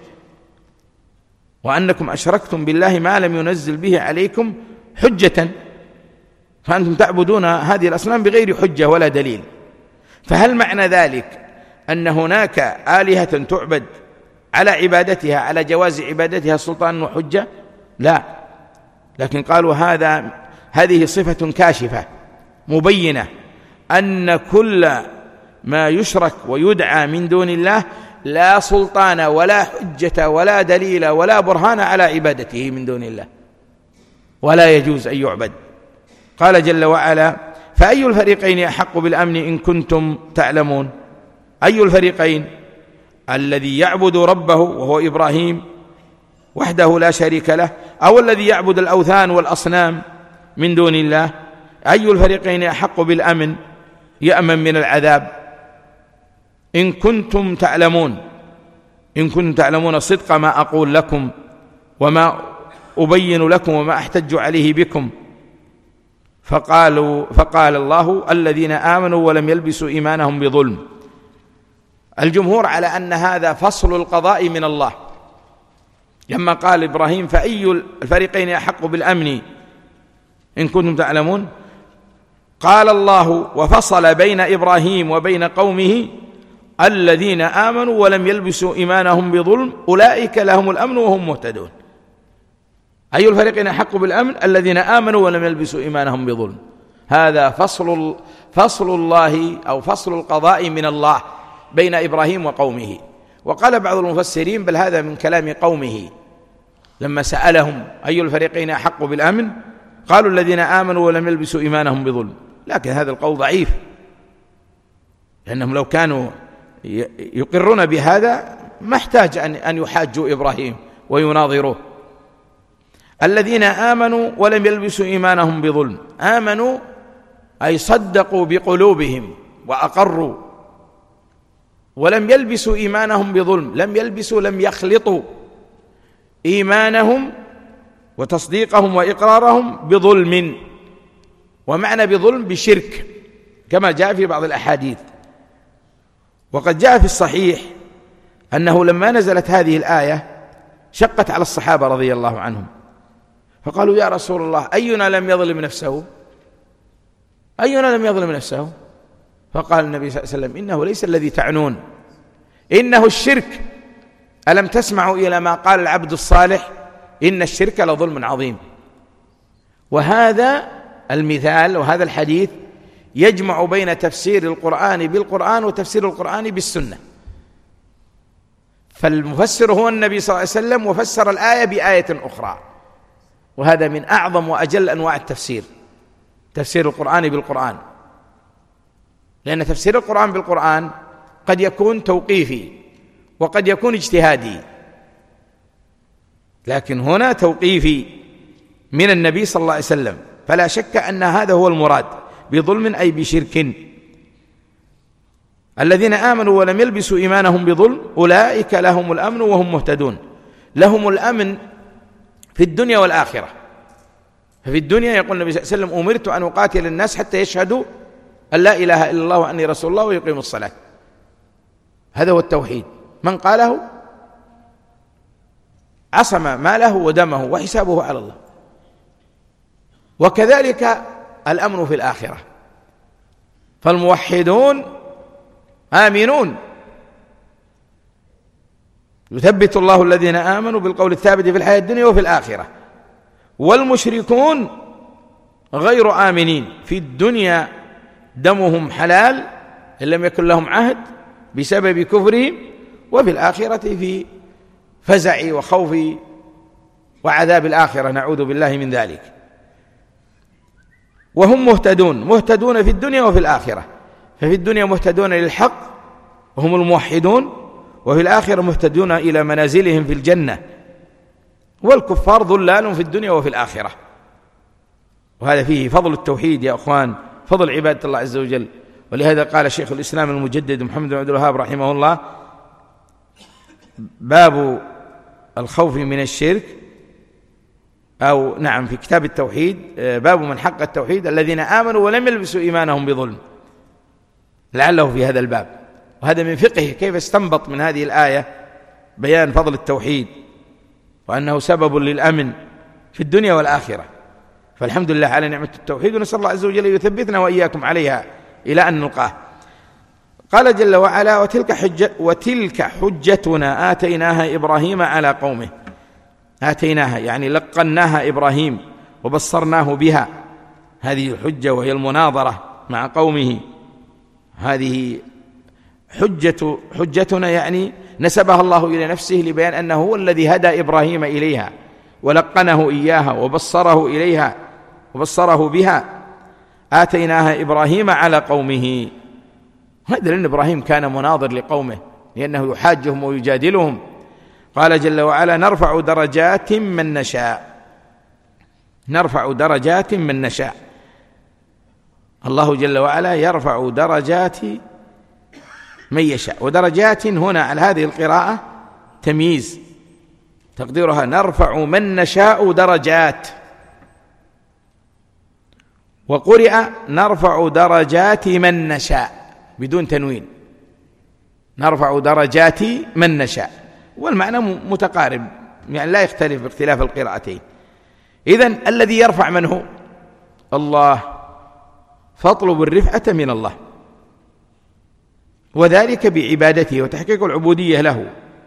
وأنكم أشركتم بالله ما لم ينزل به عليكم حجة، فأنتم تعبدون هذه الأصنام بغير حجة ولا دليل. فهل معنى ذلك أن هناك آلهة تعبد على عبادتها على جواز عبادتها سلطان وحجة؟ لا، لكن قالوا هذا هذه صفة كاشفة مبينة أن كل ما يشرك ويدعى من دون الله لا سلطان ولا حجة ولا دليل ولا برهان على عبادته من دون الله، ولا يجوز أن يعبد. قال جل وعلا فأي الفريقين أحق بالأمن إن كنتم تعلمون؟ أي الفريقين؟ الذي يعبد ربه وهو إبراهيم وحده لا شريك له، أو الذي يعبد الأوثان والأصنام من دون الله؟ أي الفريقين أحق بالأمن يأمن من العذاب؟ إن كنتم تعلمون، إن كنتم تعلمون صدق ما أقول لكم وما أبين لكم وما أحتج عليه بكم. فقالوا فقال الله الذين آمنوا ولم يلبسوا إيمانهم بظلم. الجمهور على أن هذا فصل القضاء من الله، لما قال إبراهيم فأي الفريقين أحق بالأمن إن كنتم تعلمون، قال الله وفصل بين إبراهيم وبين قومه الذين آمنوا ولم يلبسوا إيمانهم بظلم أولئك لهم الأمن وهم مهتدون. أي الفريقين أحق بالأمن؟ الذين آمنوا ولم يلبسوا إيمانهم بظلم. هذا فصل فصل الله أو فصل القضاء من الله بين إبراهيم وقومه. وقال بعض المفسرين بل هذا من كلام قومه لما سألهم أي الفريقين أحق بالأمن قالوا الذين آمنوا ولم يلبسوا إيمانهم بظلم، لكن هذا القول ضعيف، لأنهم لو كانوا يقرون بهذا ما احتاج أن يحاجوا إبراهيم ويناظروه. الذين آمنوا ولم يلبسوا إيمانهم بظلم، آمنوا أي صدقوا بقلوبهم وأقروا، ولم يلبسوا إيمانهم بظلم، لم يلبسوا لم يخلطوا إيمانهم وتصديقهم وإقرارهم بظلم، ومعنى بظلم بشرك كما جاء في بعض الأحاديث. وقد جاء في الصحيح أنه لما نزلت هذه الآية شقت على الصحابة رضي الله عنهم، فقالوا يا رسول الله أينا لم يظلم نفسه أينا لم يظلم نفسه فقال النبي صلى الله عليه وسلم إنه ليس الذي تعنون، إنه الشرك. ألم تسمعوا إلى ما قال العبد الصالح إن الشرك لظلم عظيم. وهذا المثال وهذا الحديث يجمع بين تفسير القرآن بالقرآن وتفسير القرآن بالسنة. فالمفسر هو النبي صلى الله عليه وسلم وفسر الآية بآية أخرى، وهذا من أعظم وأجل أنواع التفسير، تفسير القرآن بالقرآن، لأن تفسير القرآن بالقرآن قد يكون توقيفي وقد يكون اجتهادي، لكن هنا توقيفي من النبي صلى الله عليه وسلم، فلا شك أن هذا هو المراد بظلم أي بشرك. الذين آمنوا ولم يلبسوا إيمانهم بظلم أولئك لهم الأمن وهم مهتدون. لهم الأمن في الدنيا والآخرة. ففي الدنيا يقول النبي صلى الله عليه وسلم أمرت أن أقاتل الناس حتى يشهدوا أن لا إله إلا الله وأني رسول الله ويقيموا الصلاة. هذا هو التوحيد، من قاله عصم ماله ودمه وحسابه على الله. وكذلك الأمن في الآخرة، فالموحدون آمنون، يثبت الله الذين آمنوا بالقول الثابت في الحياة الدنيا وفي الآخرة. والمشركون غير آمنين، في الدنيا دمهم حلال إن لم يكن لهم عهد بسبب كفرهم، وفي الآخرة في فزع وخوف وعذاب الآخرة، نعوذ بالله من ذلك. وهم مهتدون، مهتدون في الدنيا وفي الآخرة، ففي الدنيا مهتدون للحق وهم الموحدون، وفي الآخرة مهتدون إلى منازلهم في الجنة. والكفار ضلال في الدنيا وفي الآخرة. وهذا فيه فضل التوحيد يا أخوان، فضل عبادة الله عز وجل. ولهذا قال شيخ الإسلام المجدد محمد بن عبد الوهاب رحمه الله: باب الخوف من الشرك، أو نعم في كتاب التوحيد، باب من حق التوحيد الذين آمنوا ولم يلبسوا إيمانهم بظلم، لعله في هذا الباب. وهذا من فقهه كيف استنبط من هذه الآية بيان فضل التوحيد وأنه سبب للأمن في الدنيا والآخرة. فالحمد لله على نعمة التوحيد، ونسأل الله عز وجل يثبتنا وإياكم عليها إلى أن نلقاه. قال جل وعلا: وتلك, حجة وتلك حجتنا آتيناها إبراهيم على قومه. آتيناها يعني لقناها إبراهيم وبصرناه بها، هذه الحجة وهي المناظرة مع قومه. هذه حجة حجتنا يعني نسبها الله إلى نفسه لبيان أنه هو الذي هدى إبراهيم إليها ولقنه إياها وبصره إليها وبصره بها. آتيناها إبراهيم على قومه، هذا لأن إبراهيم كان مناظر لقومه لأنه يحاجهم ويجادلهم. قال جل وعلا: نرفع درجات من نشاء. نرفع درجات من نشاء، الله جل وعلا يرفع درجات من يشاء. ودرجات هنا على هذه القراءة تمييز، تقديرها نرفع من نشاء درجات، وقرئ نرفع درجات من نشاء بدون تنوين، نرفع درجات من نشاء، والمعنى متقارب يعني لا يختلف باختلاف القراءتين. إذن الذي يرفع من هو؟ الله، فاطلب الرفعة من الله، وذلك بعبادته وتحقيق العبودية له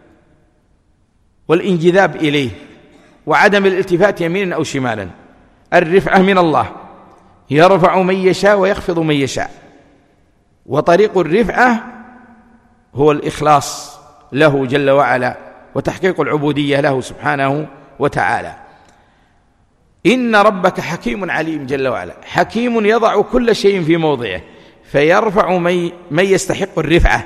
والانجذاب إليه وعدم الالتفات يمينا أو شمالا. الرفعة من الله، يرفع من يشاء ويخفض من يشاء، وطريق الرفعة هو الإخلاص له جل وعلا وتحقيق العبودية له سبحانه وتعالى. إن ربك حكيم عليم جل وعلا، حكيم يضع كل شيء في موضعه، فيرفع من يستحق الرفعة،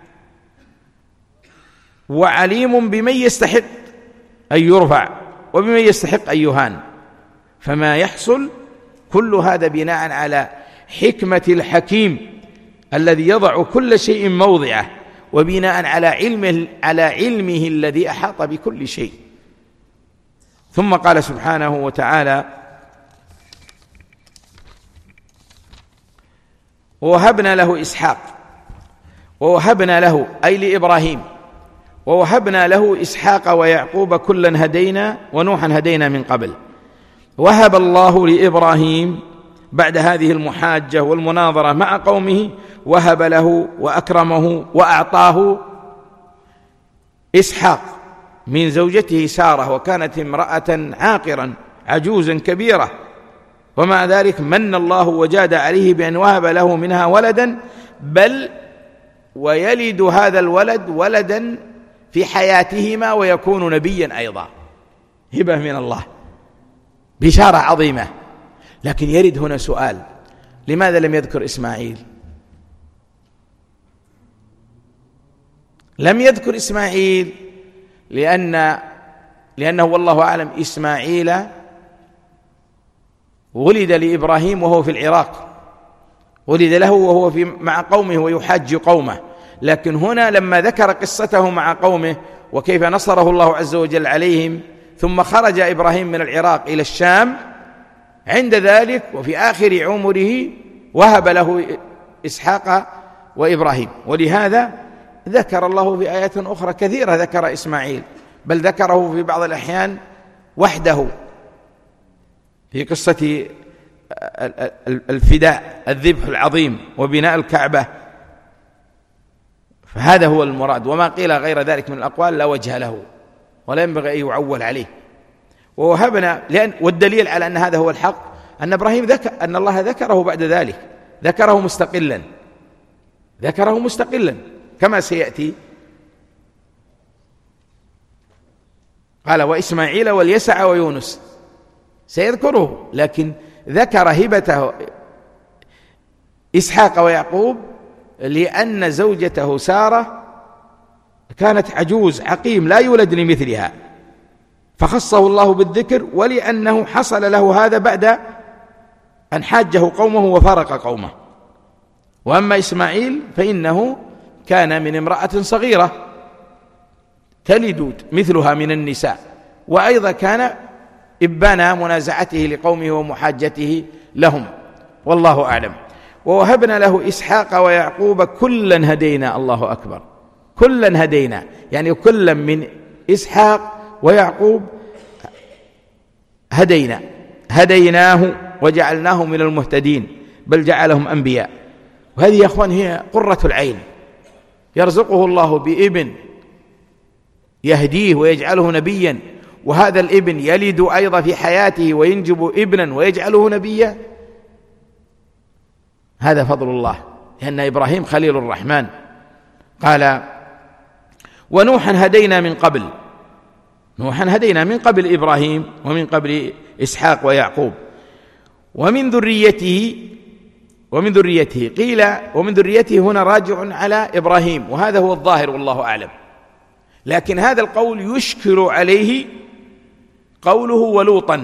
وعليم بمن يستحق أن يرفع وبمن يستحق أن يهان. فما يحصل كل هذا بناء على حكمة الحكيم الذي يضع كل شيء موضعه، وبناء على علمه, على علمه الذي أحاط بكل شيء. ثم قال سبحانه وتعالى: ووهبنا له إسحاق، ووهبنا له أي لإبراهيم، ووهبنا له إسحاق ويعقوب كلا هدينا ونوحا هدينا من قبل. وهب الله لإبراهيم بعد هذه المحاجة والمناظرة مع قومه، وهب له وأكرمه وأعطاه إسحاق من زوجته سارة، وكانت امرأة عاقرا عجوزا كبيرة، ومع ذلك من الله وجاد عليه بأن وهب له منها ولدا، بل ويلد هذا الولد ولدا في حياتهما ويكون نبيا أيضا، هبة من الله، بشارة عظيمة. لكن يرد هنا سؤال: لماذا لم يذكر إسماعيل؟ لم يذكر إسماعيل لأن لأنه والله أعلم إسماعيل ولد لإبراهيم وهو في العراق، ولد له وهو في مع قومه ويحاج قومه. لكن هنا لما ذكر قصته مع قومه وكيف نصره الله عز وجل عليهم، ثم خرج إبراهيم من العراق إلى الشام، عند ذلك وفي آخر عمره وهب له إسحاق وإبراهيم. ولهذا ذكر الله في آيات أخرى كثيرة ذكر إسماعيل، بل ذكره في بعض الأحيان وحده في قصة الفداء، الذبح العظيم وبناء الكعبة. فهذا هو المراد، وما قيل غير ذلك من الأقوال لا وجه له ولا ينبغي أن يعول عليه. ووهبنا لأن والدليل على أن هذا هو الحق أن إبراهيم ذكر أن الله ذكره بعد ذلك، ذكره مستقلا، ذكره مستقلا كما سيأتي. قال وإسماعيل واليسع ويونس، سيذكره، لكن ذكر هبته إسحاق ويعقوب لأن زوجته سارة كانت عجوز عقيم لا يولد لمثلها، فخصه الله بالذكر، ولأنه حصل له هذا بعد أن حاجه قومه وفارق قومه. وأما إسماعيل فإنه كان من امرأة صغيرة تلد مثلها من النساء، وأيضا كان إبان منازعته لقومه ومحاجته لهم، والله أعلم. ووهبنا له إسحاق ويعقوب كلا هدينا، الله أكبر، كلا هدينا، يعني كلا من إسحاق ويعقوب هدينا، هديناه وجعلناه من المهتدين، بل جعلهم أنبياء. وهذه يا أخوان هي قرة العين، يرزقه الله بابن يهديه ويجعله نبيا، وهذا الابن يلد أيضا في حياته وينجب ابنا ويجعله نبيا. هذا فضل الله، لأن إبراهيم خليل الرحمن. قال ونوحا هدينا من قبل، نوحا هدينا من قبل إبراهيم ومن قبل إسحاق ويعقوب، ومن ذريته، ومن ذريته قيل ومن ذريته هنا راجع على إبراهيم، وهذا هو الظاهر والله أعلم. لكن هذا القول يشكل عليه قوله ولوطا،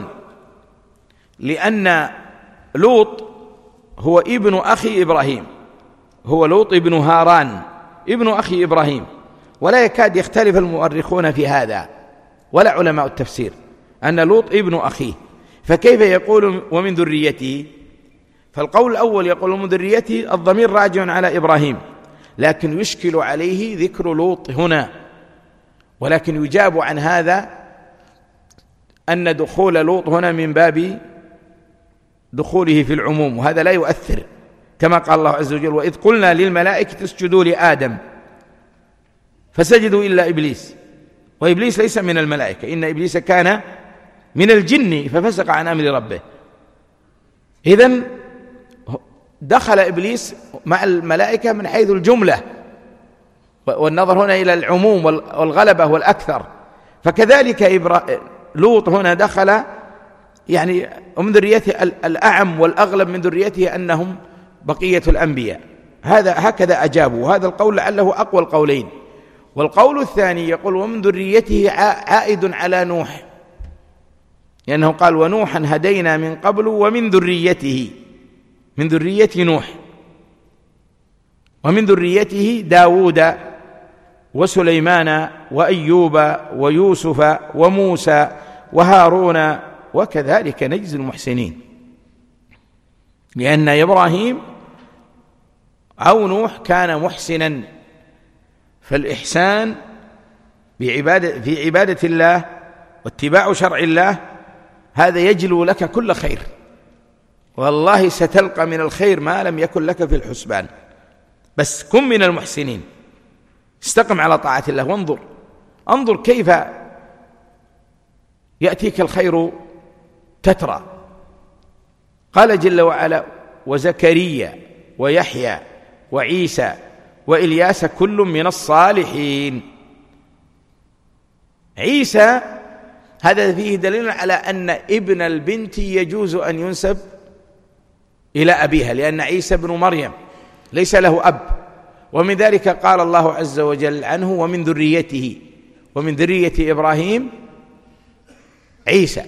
لأن لوط هو ابن أخي إبراهيم، هو لوط ابن هاران ابن أخي إبراهيم، ولا يكاد يختلف المؤرخون في هذا ولا علماء التفسير أن لوط ابن أخيه، فكيف يقول ومن ذريته؟ فالقول الأول يقول ومن ذريته، الضمير راجع على إبراهيم، لكن يشكل عليه ذكر لوط هنا. ولكن يجاب عن هذا أن دخول لوط هنا من باب دخوله في العموم، وهذا لا يؤثر، كما قال الله عز وجل وإذ قلنا للملائكة اسجدوا لآدم فسجدوا إلا إبليس، وإبليس ليس من الملائكة، إن إبليس كان من الجن ففسق عن أمر ربه. إذن دخل إبليس مع الملائكة من حيث الجملة، والنظر هنا إلى العموم والغلبة والأكثر. فكذلك لوط هنا دخل يعني ومن ذريته الأعم والأغلب من ذريته أنهم بقية الأنبياء. هذا هكذا أجابوا، وهذا القول لعله أقوى القولين. والقول الثاني يقول ومن ذريته عائد على نوح، لأنه قال ونوحا هدينا من قبل ومن ذريته، من ذرية نوح، ومن ذريته داود وسليمان وأيوب ويوسف وموسى وهارون وكذلك نجزي المحسنين. لأن إبراهيم أو نوح كان محسنا، فالإحسان بعبادة في عبادة الله واتباع شرع الله هذا يجلو لك كل خير، والله ستلقى من الخير ما لم يكن لك في الحسبان. بس كن من المحسنين، استقم على طاعة الله، وانظر انظر كيف يأتيك الخير تترى. قال جل وعلا وزكريا ويحيى وعيسى وإلياس كل من الصالحين. عيسى هذا فيه دليل على أن ابن البنت يجوز أن ينسب إلى أبيها، لأن عيسى ابن مريم ليس له أب، ومن ذلك قال الله عز وجل عنه ومن ذريته، ومن ذرية إبراهيم عيسى.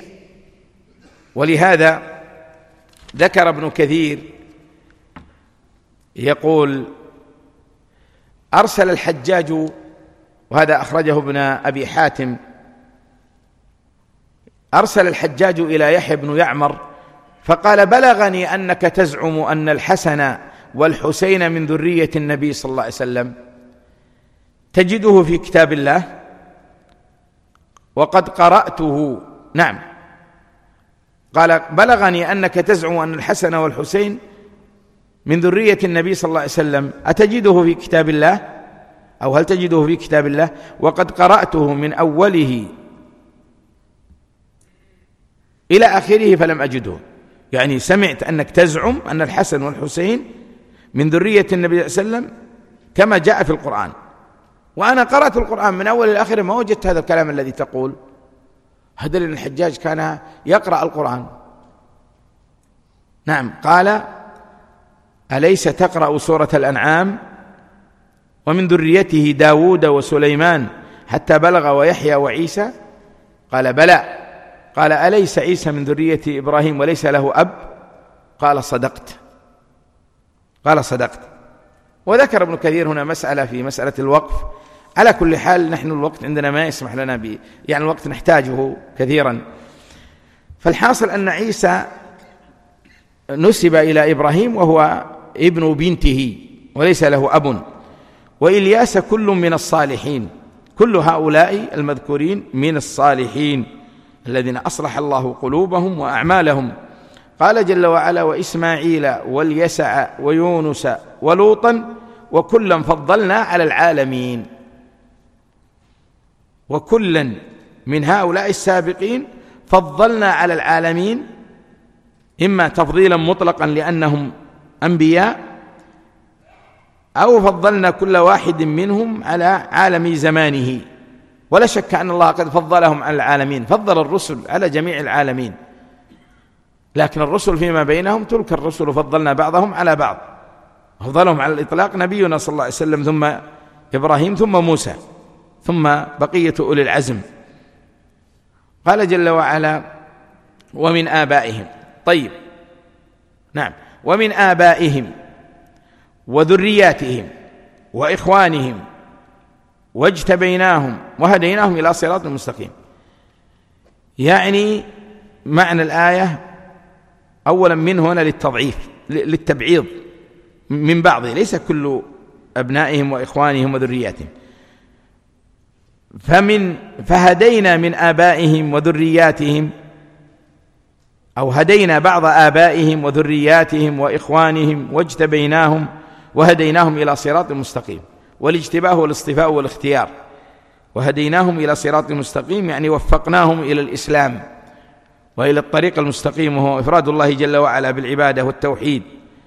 ولهذا ذكر ابن كثير يقول أرسل الحجاج، وهذا أخرجه ابن أبي حاتم، أرسل الحجاج إلى يحيى بن يعمر فقال بلغني أنك تزعم أن الحسن والحسين من ذرية النبي صلى الله عليه وسلم، تجده في كتاب الله؟ وقد قرأته. نعم، قال بلغني أنك تزعم أن الحسن والحسين من ذرية النبي صلى الله عليه وسلم، أتجده في كتاب الله أو هل تجده في كتاب الله؟ وقد قرأته من أوله إلى آخره فلم أجده. يعني سمعت أنك تزعم أن الحسن والحسين من ذرية النبي صلى الله عليه وسلم كما جاء في القرآن، وأنا قرأت القرآن من أول إلى آخره ما وجدت هذا الكلام الذي تقول. هذا لأن الحجاج كان يقرأ القرآن. نعم، قال أليس تقرأ سورة الأنعام ومن ذريته داود وسليمان حتى بلغ ويحيى وعيسى؟ قال بلى. قال أليس عيسى من ذرية إبراهيم وليس له أب؟ قال صدقت. قال صدقت. وذكر ابن كثير هنا مسألة في مسألة الوقف. على كل حال نحن الوقت عندنا ما يسمح لنا به، يعني الوقت نحتاجه كثيرا. فالحاصل أن عيسى نسب إلى إبراهيم وهو ابن بنته وليس له أب، وإلياس كل من الصالحين. كل هؤلاء المذكورين من الصالحين الذين أصلح الله قلوبهم وأعمالهم. قال جل وعلا وإسماعيل واليسع ويونس ولوطا وكلا فضلنا على العالمين. وكلا من هؤلاء السابقين فضلنا على العالمين، إما تفضيلا مطلقا لأنهم أنبياء، أو فضلنا كل واحد منهم على عالم زمانه. ولا شك أن الله قد فضلهم على العالمين، فضل الرسل على جميع العالمين، لكن الرسل فيما بينهم تلك الرسل فضلنا بعضهم على بعض. فضلهم على الإطلاق نبينا صلى الله عليه وسلم، ثم إبراهيم، ثم موسى، ثم بقية أولي العزم. قال جل وعلا ومن آبائهم. طيب، نعم، ومن آبائهم وذرياتهم وإخوانهم واجتبيناهم وهديناهم إلى صراط مستقيم. يعني معنى الآية أولا من هنا للتضعيف للتبعيض من بعض، ليس كل أبنائهم وإخوانهم وذرياتهم. فمن فهدينا من آبائهم وذرياتهم، أو هدينا بعض آبائهم وذرياتهم وإخوانهم واجتبيناهم وهديناهم إلى صراط مستقيم. والاجتباء هو الاصطفاء والاختيار. وهديناهم إلى صراط مستقيم يعني وفقناهم إلى الإسلام وإلى الطريق المستقيم، وهو إفراد الله جل وعلا بالعبادة والتوحيد.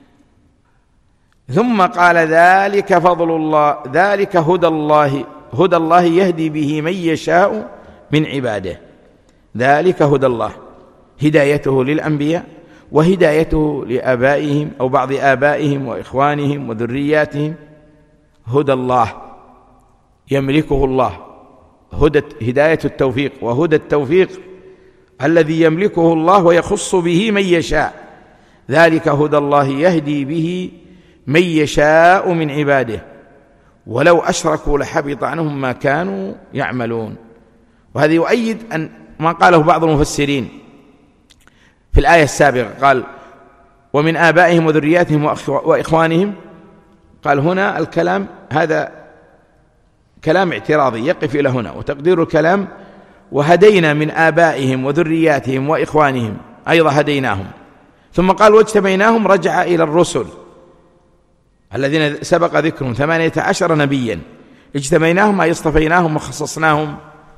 ثم قال ذلك فضل الله، ذلك هدى الله، هدى الله يهدي به من يشاء من عباده. ذلك هدى الله، هدايته للأنبياء وهدايته لآبائهم أو بعض آبائهم وإخوانهم وذرياتهم. هدى الله يملكه الله، هدى هداية التوفيق، وهدى التوفيق الذي يملكه الله ويخص به من يشاء. ذلك هدى الله يهدي به من يشاء من عباده ولو أشركوا لحبط عنهم ما كانوا يعملون. وهذا يؤيد أن ما قاله بعض المفسرين في الآية السابقة، قال ومن آبائهم وذرياتهم وإخوانهم. قال هنا الكلام هذا كلام اعتراضي يقف إلى هنا، وتقدير الكلام وهدينا من آبائهم وذرياتهم وإخوانهم، أيضا هديناهم. ثم قال واجتبيناهم، رجع إلى الرسل الذين سبق ذكرهم ثمانية عشر نبيا. اجتبيناهم أي اصطفيناهم وخصصناهم،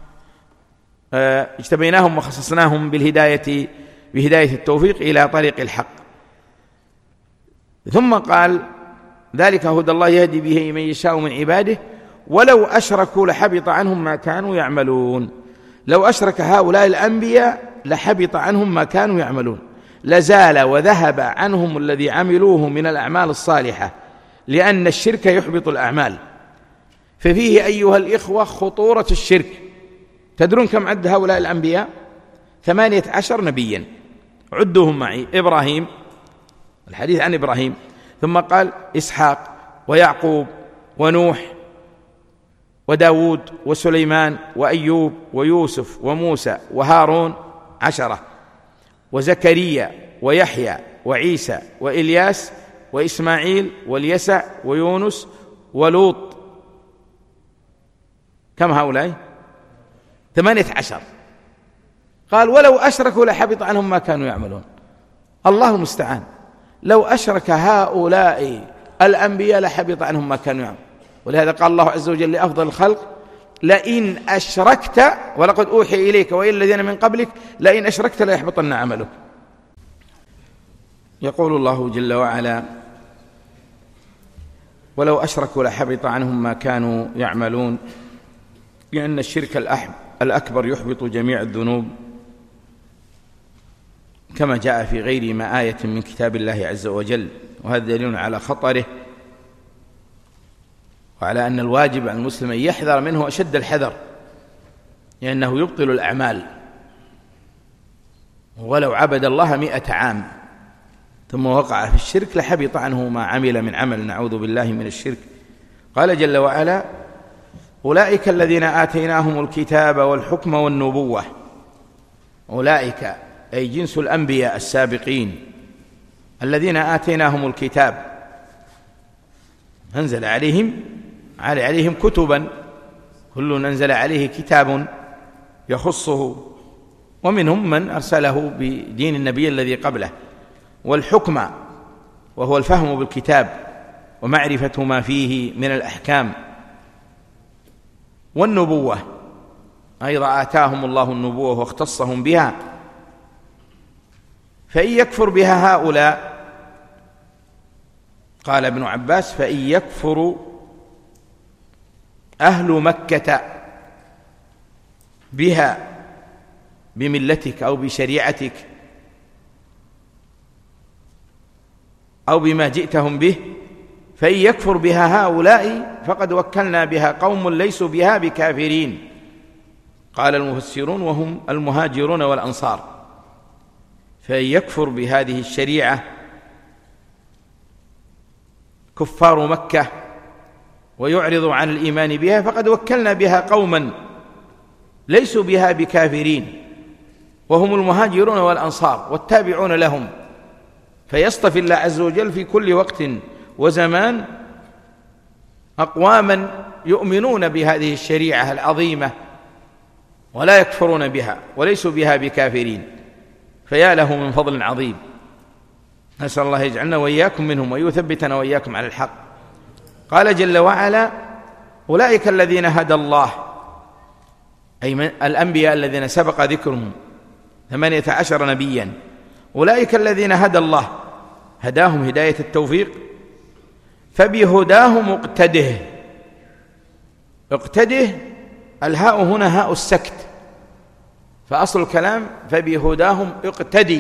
اجتبيناهم وخصصناهم بالهداية بهداية التوفيق إلى طريق الحق. ثم قال ذلك هدى الله يهدي به من يشاء من عباده ولو أشركوا لحبط عنهم ما كانوا يعملون. لو أشرك هؤلاء الأنبياء لحبط عنهم ما كانوا يعملون، لزال وذهب عنهم الذي عملوه من الأعمال الصالحة، لأن الشرك يحبط الأعمال. ففيه أيها الإخوة خطورة الشرك. تدرون كم عد هؤلاء الأنبياء؟ ثمانية عشر نبيا، عدوهم معي. إبراهيم، الحديث عن إبراهيم، ثم قال إسحاق ويعقوب ونوح وداود وسليمان وأيوب ويوسف وموسى وهارون عشرة، وزكريا ويحيى وعيسى وإلياس وإسماعيل واليسع ويونس ولوط. كم هؤلاء؟ ثمانية عشر. قال ولو أشركوا لحبط عنهم ما كانوا يعملون. الله المستعان، لو أشرك هؤلاء الأنبياء لحبط عنهم ما كانوا يعملون. ولهذا قال الله عز وجل لأفضل الخلق لئن أشركت ولقد أوحي إليك وإلى الذين من قبلك لئن أشركت ليحبطن عملك. يقول الله جل وعلا ولو أشركوا لحبط عنهم ما كانوا يعملون، لأن الشرك الأكبر يحبط جميع الذنوب، كما جاء في غير ما آية من كتاب الله عز وجل. وهذا دليل على خطره وعلى أن الواجب على المسلم أن يحذر منه أشد الحذر، لأنه يبطل الأعمال. ولو عبد الله مئة عام ثم وقع في الشرك لحبط عنه ما عمل من عمل، نعوذ بالله من الشرك. قال جل وعلا أولئك الذين آتيناهم الكتاب والحكم والنبوة. أولئك أي جنس الأنبياء السابقين الذين آتيناهم الكتاب، أنزل عليهم عليهم كتبا، كل أنزل عليه كتاب يخصه، ومنهم من أرسله بدين النبي الذي قبله. والحكم وهو الفهم بالكتاب ومعرفة ما فيه من الأحكام. والنبوة أيضا آتاهم الله النبوة واختصهم بها. فإن يكفر بها هؤلاء، قال ابن عباس فإن يكفر أهل مكة بها بملتك أو بشريعتك أو بما جئتهم به، فإن يكفر بها هؤلاء فقد وكلنا بها قوم ليسوا بها بكافرين. قال المفسرون وهم المهاجرون والأنصار. فإن يكفر بهذه الشريعة كفار مكة ويعرض عن الإيمان بها فقد وكلنا بها قوما ليسوا بها بكافرين، وهم المهاجرون والأنصار والتابعون لهم. فيصطفي الله عز وجل في كل وقت وزمان أقواما يؤمنون بهذه الشريعة العظيمة ولا يكفرون بها وليسوا بها بكافرين. فيا له من فضل عظيم، نسأل الله يجعلنا وإياكم منهم ويثبتنا وإياكم على الحق. قال جل وعلا أولئك الذين هدى الله، أي من الأنبياء الذين سبق ذكرهم ثمانية عشر نبيا. أولئك الذين هدى الله، هداهم هداية التوفيق، فبهداه مقتده. اقتده الهاء هنا هاء السكت، فأصل الكلام فبهداهم اقتدي،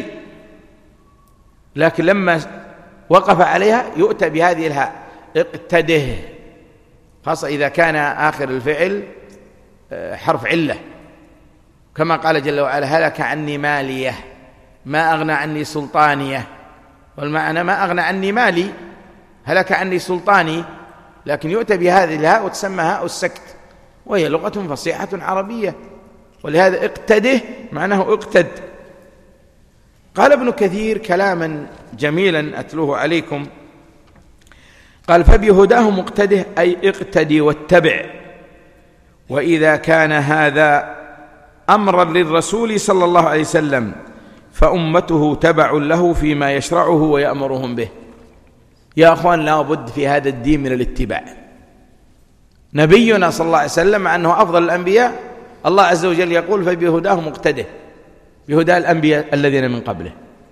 لكن لما وقف عليها يؤتى بهذه الهاء اقتده، خاصة إذا كان آخر الفعل حرف علة، كما قال جل وعلا هلك عني ماليه ما أغنى عني سلطانيه. والمعنى ما أغنى عني مالي، هلك عني سلطاني، لكن يؤتى بهذه الهاء وتسمى هاء السكت، وهي لغة فصيحة عربية، ولهذا اقتده معناه اقتد. قال ابن كثير كلاما جميلا أتلوه عليكم، قال فبهداه مقتده أي اقتدي واتبع. وإذا كان هذا أمرا للرسول صلى الله عليه وسلم فأمته تبع له فيما يشرعه ويأمرهم به. يا أخوان لا بد في هذا الدين من الاتباع. نبينا صلى الله عليه وسلم أنه أفضل الأنبياء، الله عز وجل يقول فبهداه مقتده، بهدى الأنبياء الذين من قبله.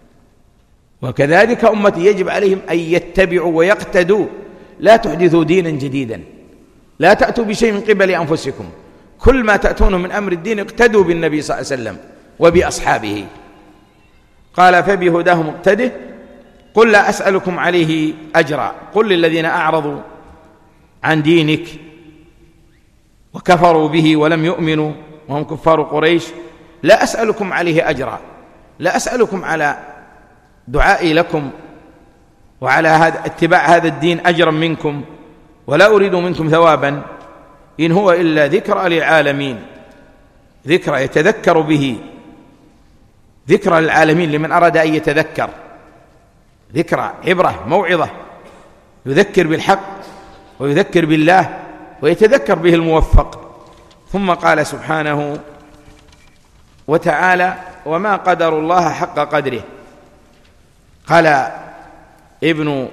وكذلك أمتي يجب عليهم أن يتبعوا ويقتدوا، لا تحدثوا دينا جديدا، لا تأتوا بشيء من قبل أنفسكم، كل ما تأتونه من أمر الدين اقتدوا بالنبي صلى الله عليه وسلم وبأصحابه. قال فبهداه مقتده قل لا أسألكم عليه أجرا، قل للذين أعرضوا عن دينك وكفروا به ولم يؤمنوا وهم كفار قريش لا أسألكم عليه أجرا، لا أسألكم على دعائي لكم وعلى هذا اتباع هذا الدين أجرا منكم، ولا أريد منكم ثوابا، إن هو إلا ذكرى للعالمين، ذكرى يتذكر به، ذكرى للعالمين لمن أراد أن يتذكر، ذكرى عبرة موعظة يذكر بالحق ويذكر بالله ويتذكر به الموفق. ثم قال سبحانه وتعالى: وما قدر الله حق قدره. قال ابن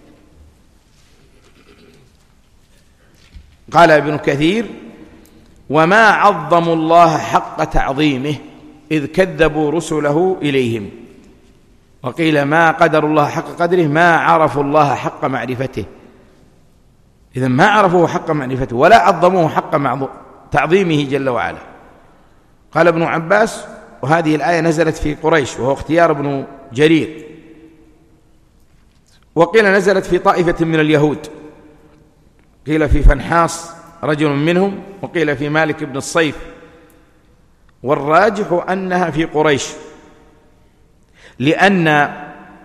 قال ابن كثير: وما عظموا الله حق تعظيمه إذ كذبوا رسله إليهم. وقيل: ما قدر الله حق قدره، ما عرفوا الله حق معرفته. إذن ما عرفوه حق معرفته ولا عظموه حق تعظيمه جل وعلا. قال ابن عباس: وهذه الآية نزلت في قريش، وهو اختيار ابن جرير. وقيل نزلت في طائفة من اليهود، قيل في فنحاس رجل منهم، وقيل في مالك بن الصيف، والراجح أنها في قريش، لأن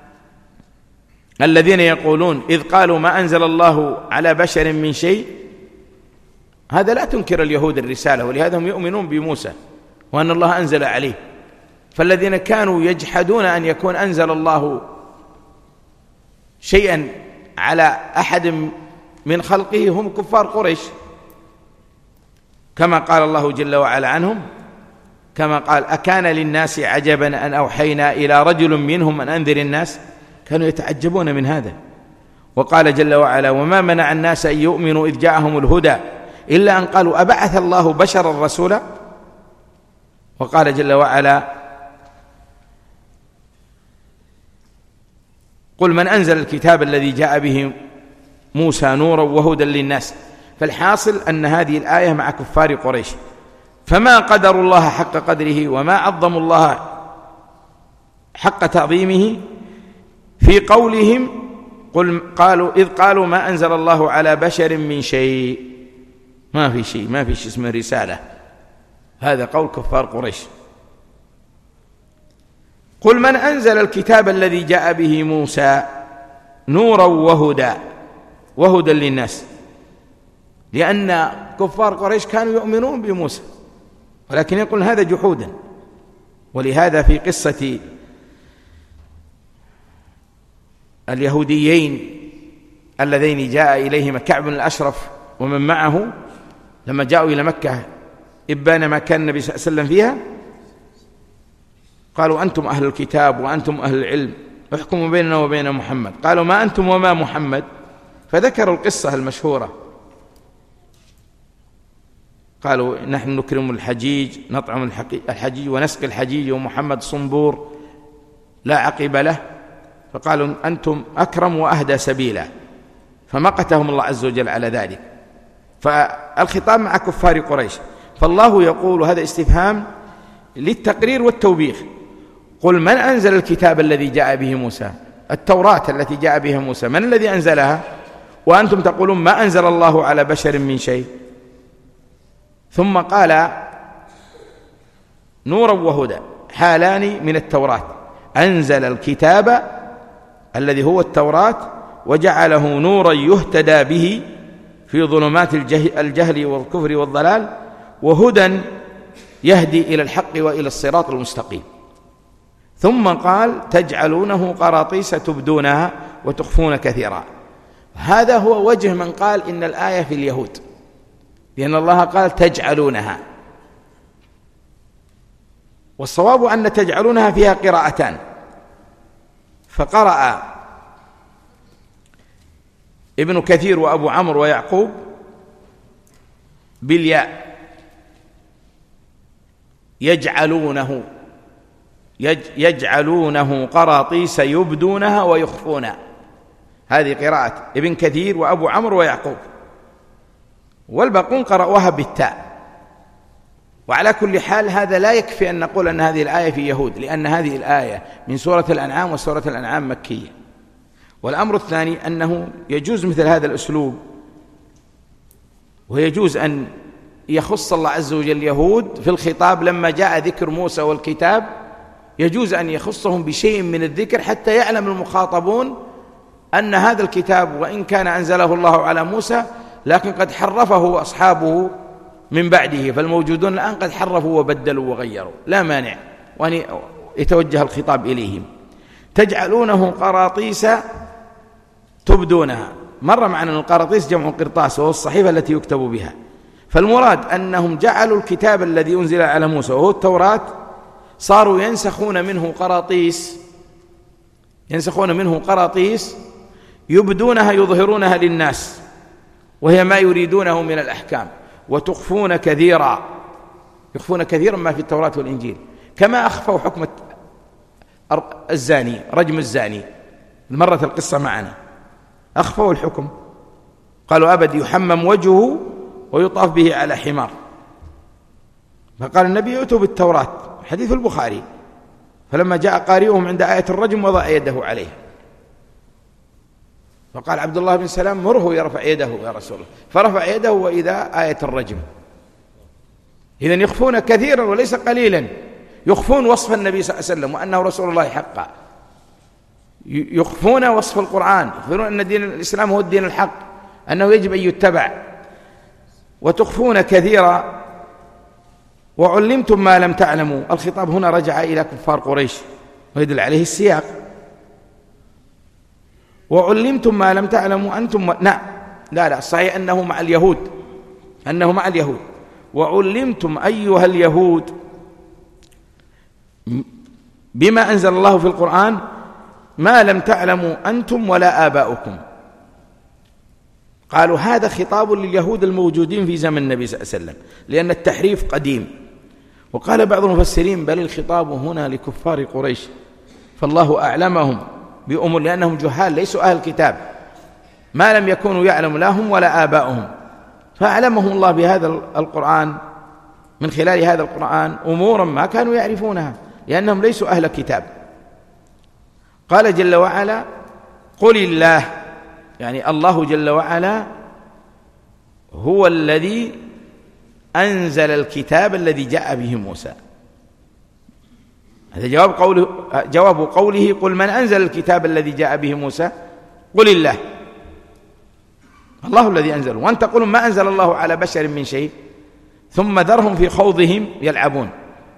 الذين يقولون إذ قالوا ما أنزل الله على بشر من شيء، هذا لا تنكر اليهود الرسالة، ولهذا هم يؤمنون بموسى وأن الله أنزل عليه. فالذين كانوا يجحدون أن يكون أنزل الله شيئا على أحد من خلقه هم كفار قريش، كما قال الله جل وعلا عنهم، كما قال: أكان للناس عجبا أن أوحينا إلى رجل منهم أن أنذر الناس. كانوا يتعجبون من هذا. وقال جل وعلا: وما منع الناس أن يؤمنوا إذ جاءهم الهدى إلا أن قالوا أبعث الله بشرا رسولا. وقال جل وعلا: قل من أنزل الكتاب الذي جاء به موسى نورا وهدى للناس. فالحاصل أن هذه الآية مع كفار قريش، فما قدروا الله حق قدره وما عظموا الله حق تعظيمه في قولهم قل قالوا إذ قالوا ما أنزل الله على بشر من شيء. ما في شيء، ما في شيء اسمه رسالة، هذا قول كفار قريش. قل من أنزل الكتاب الذي جاء به موسى نورا وهدى وهدى للناس، لأن كفار قريش كانوا يؤمنون بموسى، ولكن يقول هذا جحودا. ولهذا في قصة اليهوديين اللذين جاء إليهما كعب بن الأشرف ومن معه لما جاءوا إلى مكة إبان ما كان النبي صلى الله عليه وسلم فيها، قالوا أنتم أهل الكتاب وأنتم أهل العلم، احكموا بيننا وبين محمد. قالوا ما أنتم وما محمد، فذكروا القصة المشهورة، قالوا نحن نكرم الحجيج، نطعم الحجيج ونسقي الحجيج، ومحمد صنبور لا عقب له. فقالوا أنتم أكرم وأهدى سبيلا، فمقتهم الله عز وجل على ذلك. فالخطاب مع كفار قريش، فالله يقول هذا استفهام للتقرير والتوبيخ. قل من أنزل الكتاب الذي جاء به موسى، التوراة التي جاء بها موسى من الذي أنزلها؟ وأنتم تقولون ما أنزل الله على بشر من شيء. ثم قال نورا وهدى، حالان من التوراة، أنزل الكتاب الذي هو التوراة وجعله نورا يهتدى به في ظلمات الجهل والكفر والضلال، وهدى يهدي إلى الحق وإلى الصراط المستقيم. ثم قال تجعلونه قراطيس تبدونها وتخفون كثيرا. هذا هو وجه من قال إن الآية في اليهود، لأن الله قال تجعلونها، والصواب أن تجعلونها فيها قراءتان، فقرأ ابن كثير وأبو عمرو ويعقوب بالياء يجعلونه يجعلونه قراطيس يبدونها ويخفونها، هذه قراءة ابن كثير وأبو عمرو ويعقوب، والباقون قرأوها بالتاء. وعلى كل حال هذا لا يكفي أن نقول أن هذه الآية في يهود، لأن هذه الآية من سورة الأنعام، وسورة الأنعام مكية. والأمر الثاني أنه يجوز مثل هذا الأسلوب، ويجوز أن يخص الله عز وجل اليهود في الخطاب لما جاء ذكر موسى والكتاب، يجوز أن يخصهم بشيء من الذكر حتى يعلم المخاطبون أن هذا الكتاب وإن كان أنزله الله على موسى لكن قد حرفه أصحابه من بعده، فالموجودون الآن قد حرفوا وبدلوا وغيروا، لا مانع وأن يتوجه الخطاب إليهم. تجعلونه قراطيس تبدونها، مر معنا القراطيس جمع قرطاس وهو الصحيفة التي يكتب بها، فالمراد أنهم جعلوا الكتاب الذي أنزل على موسى وهو التوراة صاروا ينسخون منه قراطيس ينسخون منه قراطيس يبدونها يظهرونها للناس وهي ما يريدونه من الأحكام، وتخفون كثيرا يخفون كثيرا ما في التوراة والإنجيل، كما أخفوا حكم الزاني، رجم الزاني، مرت القصة معنا، أخفوا الحكم، قالوا أبد يحمم وجهه ويطاف به على حمار. فقال النبي ائتوا بالتوراة، حديث البخاري، فلما جاء قارئهم عند آية الرجم وضع يده عليها، فقال عبد الله بن سلام مره يرفع يده يا رسول الله، فرفع يده وإذا آية الرجم. إذن يخفون كثيرا وليس قليلا، يخفون وصف النبي صلى الله عليه وسلم وأنه رسول الله حقا، يخفون وصف القرآن، يخبرون أن دين الإسلام هو الدين الحق، أنه يجب أن يتبع، وتخفون كثيرا. وعلمتم ما لم تعلموا، الخطاب هنا رجع إلى كفار قريش ويدل عليه السياق. وعلمتم ما لم تعلموا أنتم و... نعم لا لا الصحيح أنه مع اليهود، أنه مع اليهود. وعلمتم أيها اليهود بما أنزل الله في القرآن ما لم تعلموا أنتم ولا آباؤكم. قالوا هذا خطاب لليهود الموجودين في زمن النبي صلى الله عليه وسلم، لأن التحريف قديم. وقال بعض المفسرين بل الخطاب هنا لكفار قريش، فالله أعلمهم بأمور، لأنهم جهال ليسوا أهل الكتاب، ما لم يكونوا يعلم لا هم ولا آباؤهم، فأعلمهم الله بهذا القرآن، من خلال هذا القرآن أمورا ما كانوا يعرفونها، لأنهم ليسوا أهل كتاب. قال جل وعلا قل الله، يعني الله جل وعلا هو الذي أنزل الكتاب الذي جاء به موسى. هذا جواب قوله, جواب قوله قل من أنزل الكتاب الذي جاء به موسى، قل الله، الله الذي أنزله. وأن تقولوا ما أنزل الله على بشر من شيء ثم ذرهم في خوضهم يلعبون،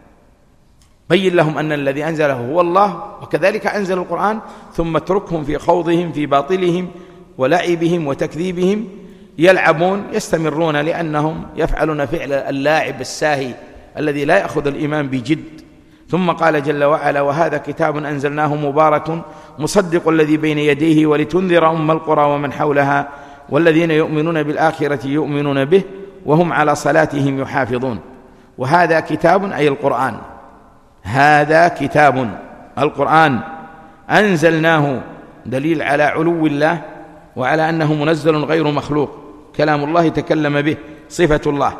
بين لهم أن الذي أنزله هو الله، وكذلك أنزل القرآن، ثم اتركهم في خوضهم في باطلهم ولعبهم وتكذيبهم يلعبون، يستمرون لأنهم يفعلون فعل اللاعب الساهي الذي لا يأخذ الإيمان بجد. ثم قال جل وعلا وهذا كتاب أنزلناه مبارك مصدق الذي بين يديه ولتنذر أم القرى ومن حولها والذين يؤمنون بالآخرة يؤمنون به وهم على صلاتهم يحافظون. وهذا كتاب أي القرآن، هذا كتاب القرآن أنزلناه، دليل على علو الله وعلى أنه منزل غير مخلوق، كلام الله تكلم به، صفة الله.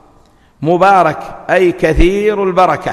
مبارك أي كثير البركة،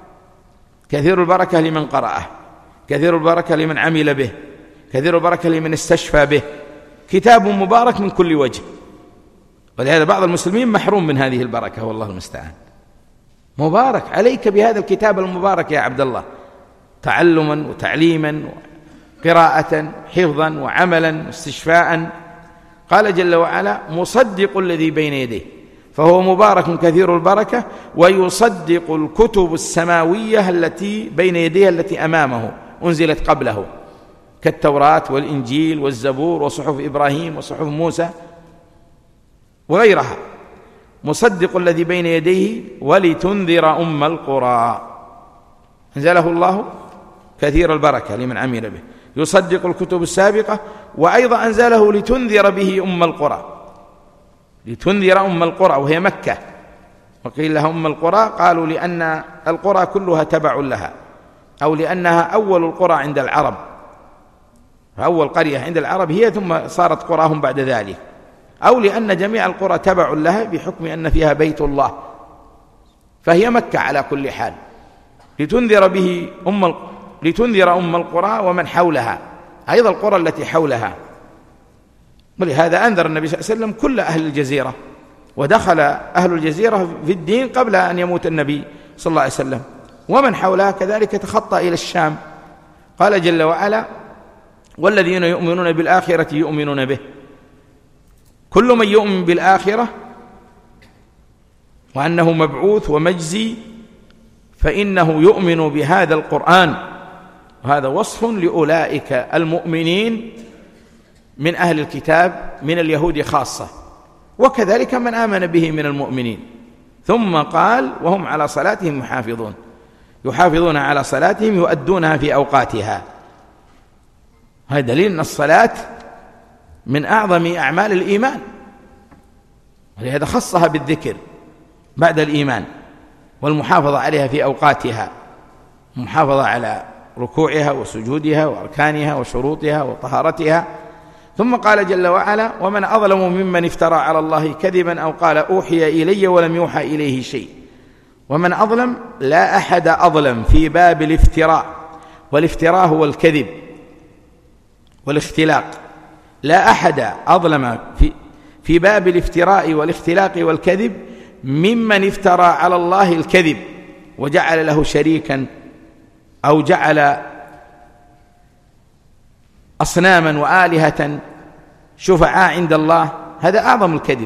كثير البركة لمن قرأه، كثير البركة لمن عمل به، كثير البركة لمن استشفى به، كتاب مبارك من كل وجه. ولهذا بعض المسلمين محروم من هذه البركة والله المستعان. مبارك عليك بهذا الكتاب المبارك يا عبد الله، تعلما وتعليما قراءة حفظا وعملا استشفاء. قال جل وعلا مصدق الذي بين يديه، فهو مبارك كثير البركة، ويصدق الكتب السماوية التي بين يديه التي أمامه أنزلت قبله، كالتوراة والإنجيل والزبور وصحف إبراهيم وصحف موسى وغيرها. مصدق الذي بين يديه ولتنذر أم القرى، أنزله الله كثير البركة لمن عمل به، يصدق الكتب السابقة، وأيضا أنزله لتنذر به أم القرى، لتنذر أم القرى وهي مكة. وقيل لها أم القرى قالوا لأن القرى كلها تبع لها، أو لأنها أول القرى عند العرب، فأول قرية عند العرب هي، ثم صارت قراهم بعد ذلك، أو لأن جميع القرى تبع لها بحكم أن فيها بيت الله، فهي مكة على كل حال. لتنذر به أم لتنذر أم القرى ومن حولها، أيضا القرى التي حولها. ولهذا أنذر النبي صلى الله عليه وسلم كل أهل الجزيرة، ودخل أهل الجزيرة في الدين قبل أن يموت النبي صلى الله عليه وسلم، ومن حولها كذلك تخطى إلى الشام. قال جل وعلا والذين يؤمنون بالآخرة يؤمنون به، كل من يؤمن بالآخرة وأنه مبعوث ومجزي فإنه يؤمن بهذا القرآن. وهذا وصف لأولئك المؤمنين من أهل الكتاب من اليهود خاصة، وكذلك من آمن به من المؤمنين. ثم قال وهم على صلاتهم محافظون، يحافظون على صلاتهم يؤدونها في أوقاتها. هذا دليل أن الصلاة من أعظم أعمال الإيمان، ولهذا خصها بالذكر بعد الإيمان، والمحافظة عليها في أوقاتها، المحافظة على ركوعها وسجودها وأركانها وشروطها وطهارتها. ثم قال جل وعلا: ومن أظلم ممن افترى على الله كذبا أو قال أوحي إلي ولم يوحى إليه شيء. ومن أظلم، لا أحد أظلم في باب الافتراء، والافتراء هو الكذب والاختلاق، لا أحد أظلم في في باب الافتراء والاختلاق والكذب ممن افترى على الله الكذب وجعل له شريكا أو جعل أصناما وآلهة شفعاء عند الله. هذا أعظم الكذب.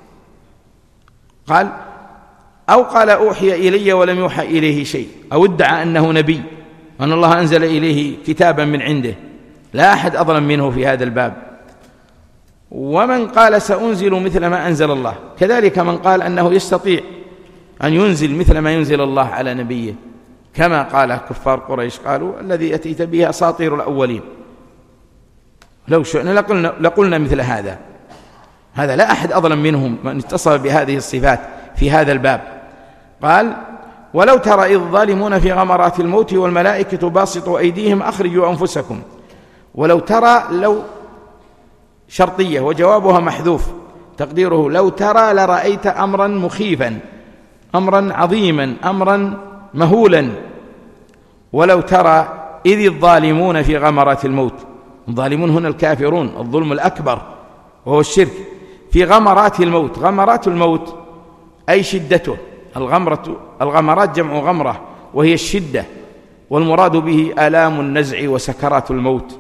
قال: أو قال أوحي إلي ولم يوحى إليه شيء، أو ادعى أنه نبي وأن الله أنزل إليه كتابا من عنده، لا أحد أظلم منه في هذا الباب. ومن قال سأنزل مثل ما أنزل الله، كذلك من قال أنه يستطيع أن ينزل مثل ما ينزل الله على نبيه، كما قال كفار قريش، قالوا: الذي أتيت به أساطير الأولين، لو شئنا لقلنا, لقلنا مثل هذا. هذا لا أحد أظلم منهم من اتصف بهذه الصفات في هذا الباب. قال: ولو ترى إذ الظالمون في غمرات الموت والملائكة باسطوا أيديهم أخرجوا أنفسكم. ولو ترى، لو شرطية وجوابها محذوف، تقديره لو ترى لرأيت أمرا مخيفا، أمرا عظيما، أمرا مهولا. ولو ترى إذ الظالمون في غمرات الموت، الظالمون هنا الكافرون، الظلم الأكبر وهو الشرك، في غمرات الموت. غمرات الموت أي شدته. الغمرة الغمرات جمع غمرة وهي الشدة، والمراد به آلام النزع وسكرات الموت.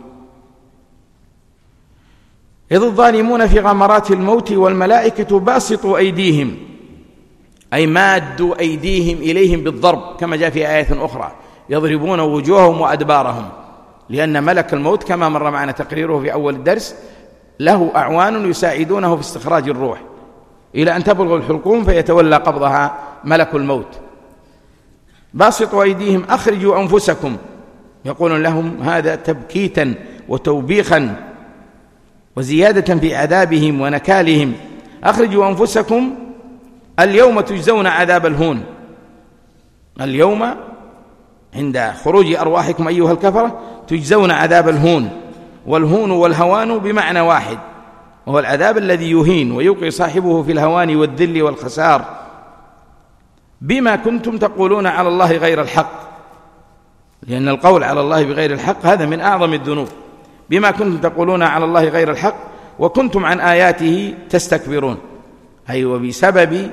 إذ الظالمون في غمرات الموت والملائكة باسطوا أيديهم، أي مادوا أيديهم إليهم بالضرب، كما جاء في آية أخرى: يضربون وجوههم وأدبارهم. لأن ملك الموت كما مر معنا تقريره في أول الدرس له أعوان يساعدونه في استخراج الروح إلى أن تبلغ الحلقوم فيتولى قبضها ملك الموت. باسطوا أيديهم أخرجوا أنفسكم، يقول لهم هذا تبكيتا وتوبيخا وزيادة في عذابهم ونكالهم. أخرجوا أنفسكم اليوم تجزون عذاب الهون. اليوم عند خروج أرواحكم أيها الكفرة تجزون عذاب الهون، والهون والهوان بمعنى واحد، وهو العذاب الذي يهين ويوقي صاحبه في الهوان والذل والخسار، بما كنتم تقولون على الله غير الحق. لأن القول على الله بغير الحق هذا من أعظم الذنوب. بما كنتم تقولون على الله غير الحق وكنتم عن آياته تستكبرون، أي وبسبب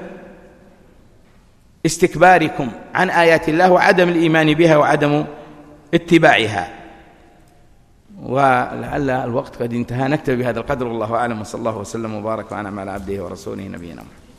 استكباركم عن آيات الله وعدم الإيمان بها وعدم اتباعها. ولعل الوقت قد انتهى، نكتفي بهذا القدر، والله أعلم، وصلى الله وسلم وبارك وأنعم على عبده ورسوله نبينا محمد.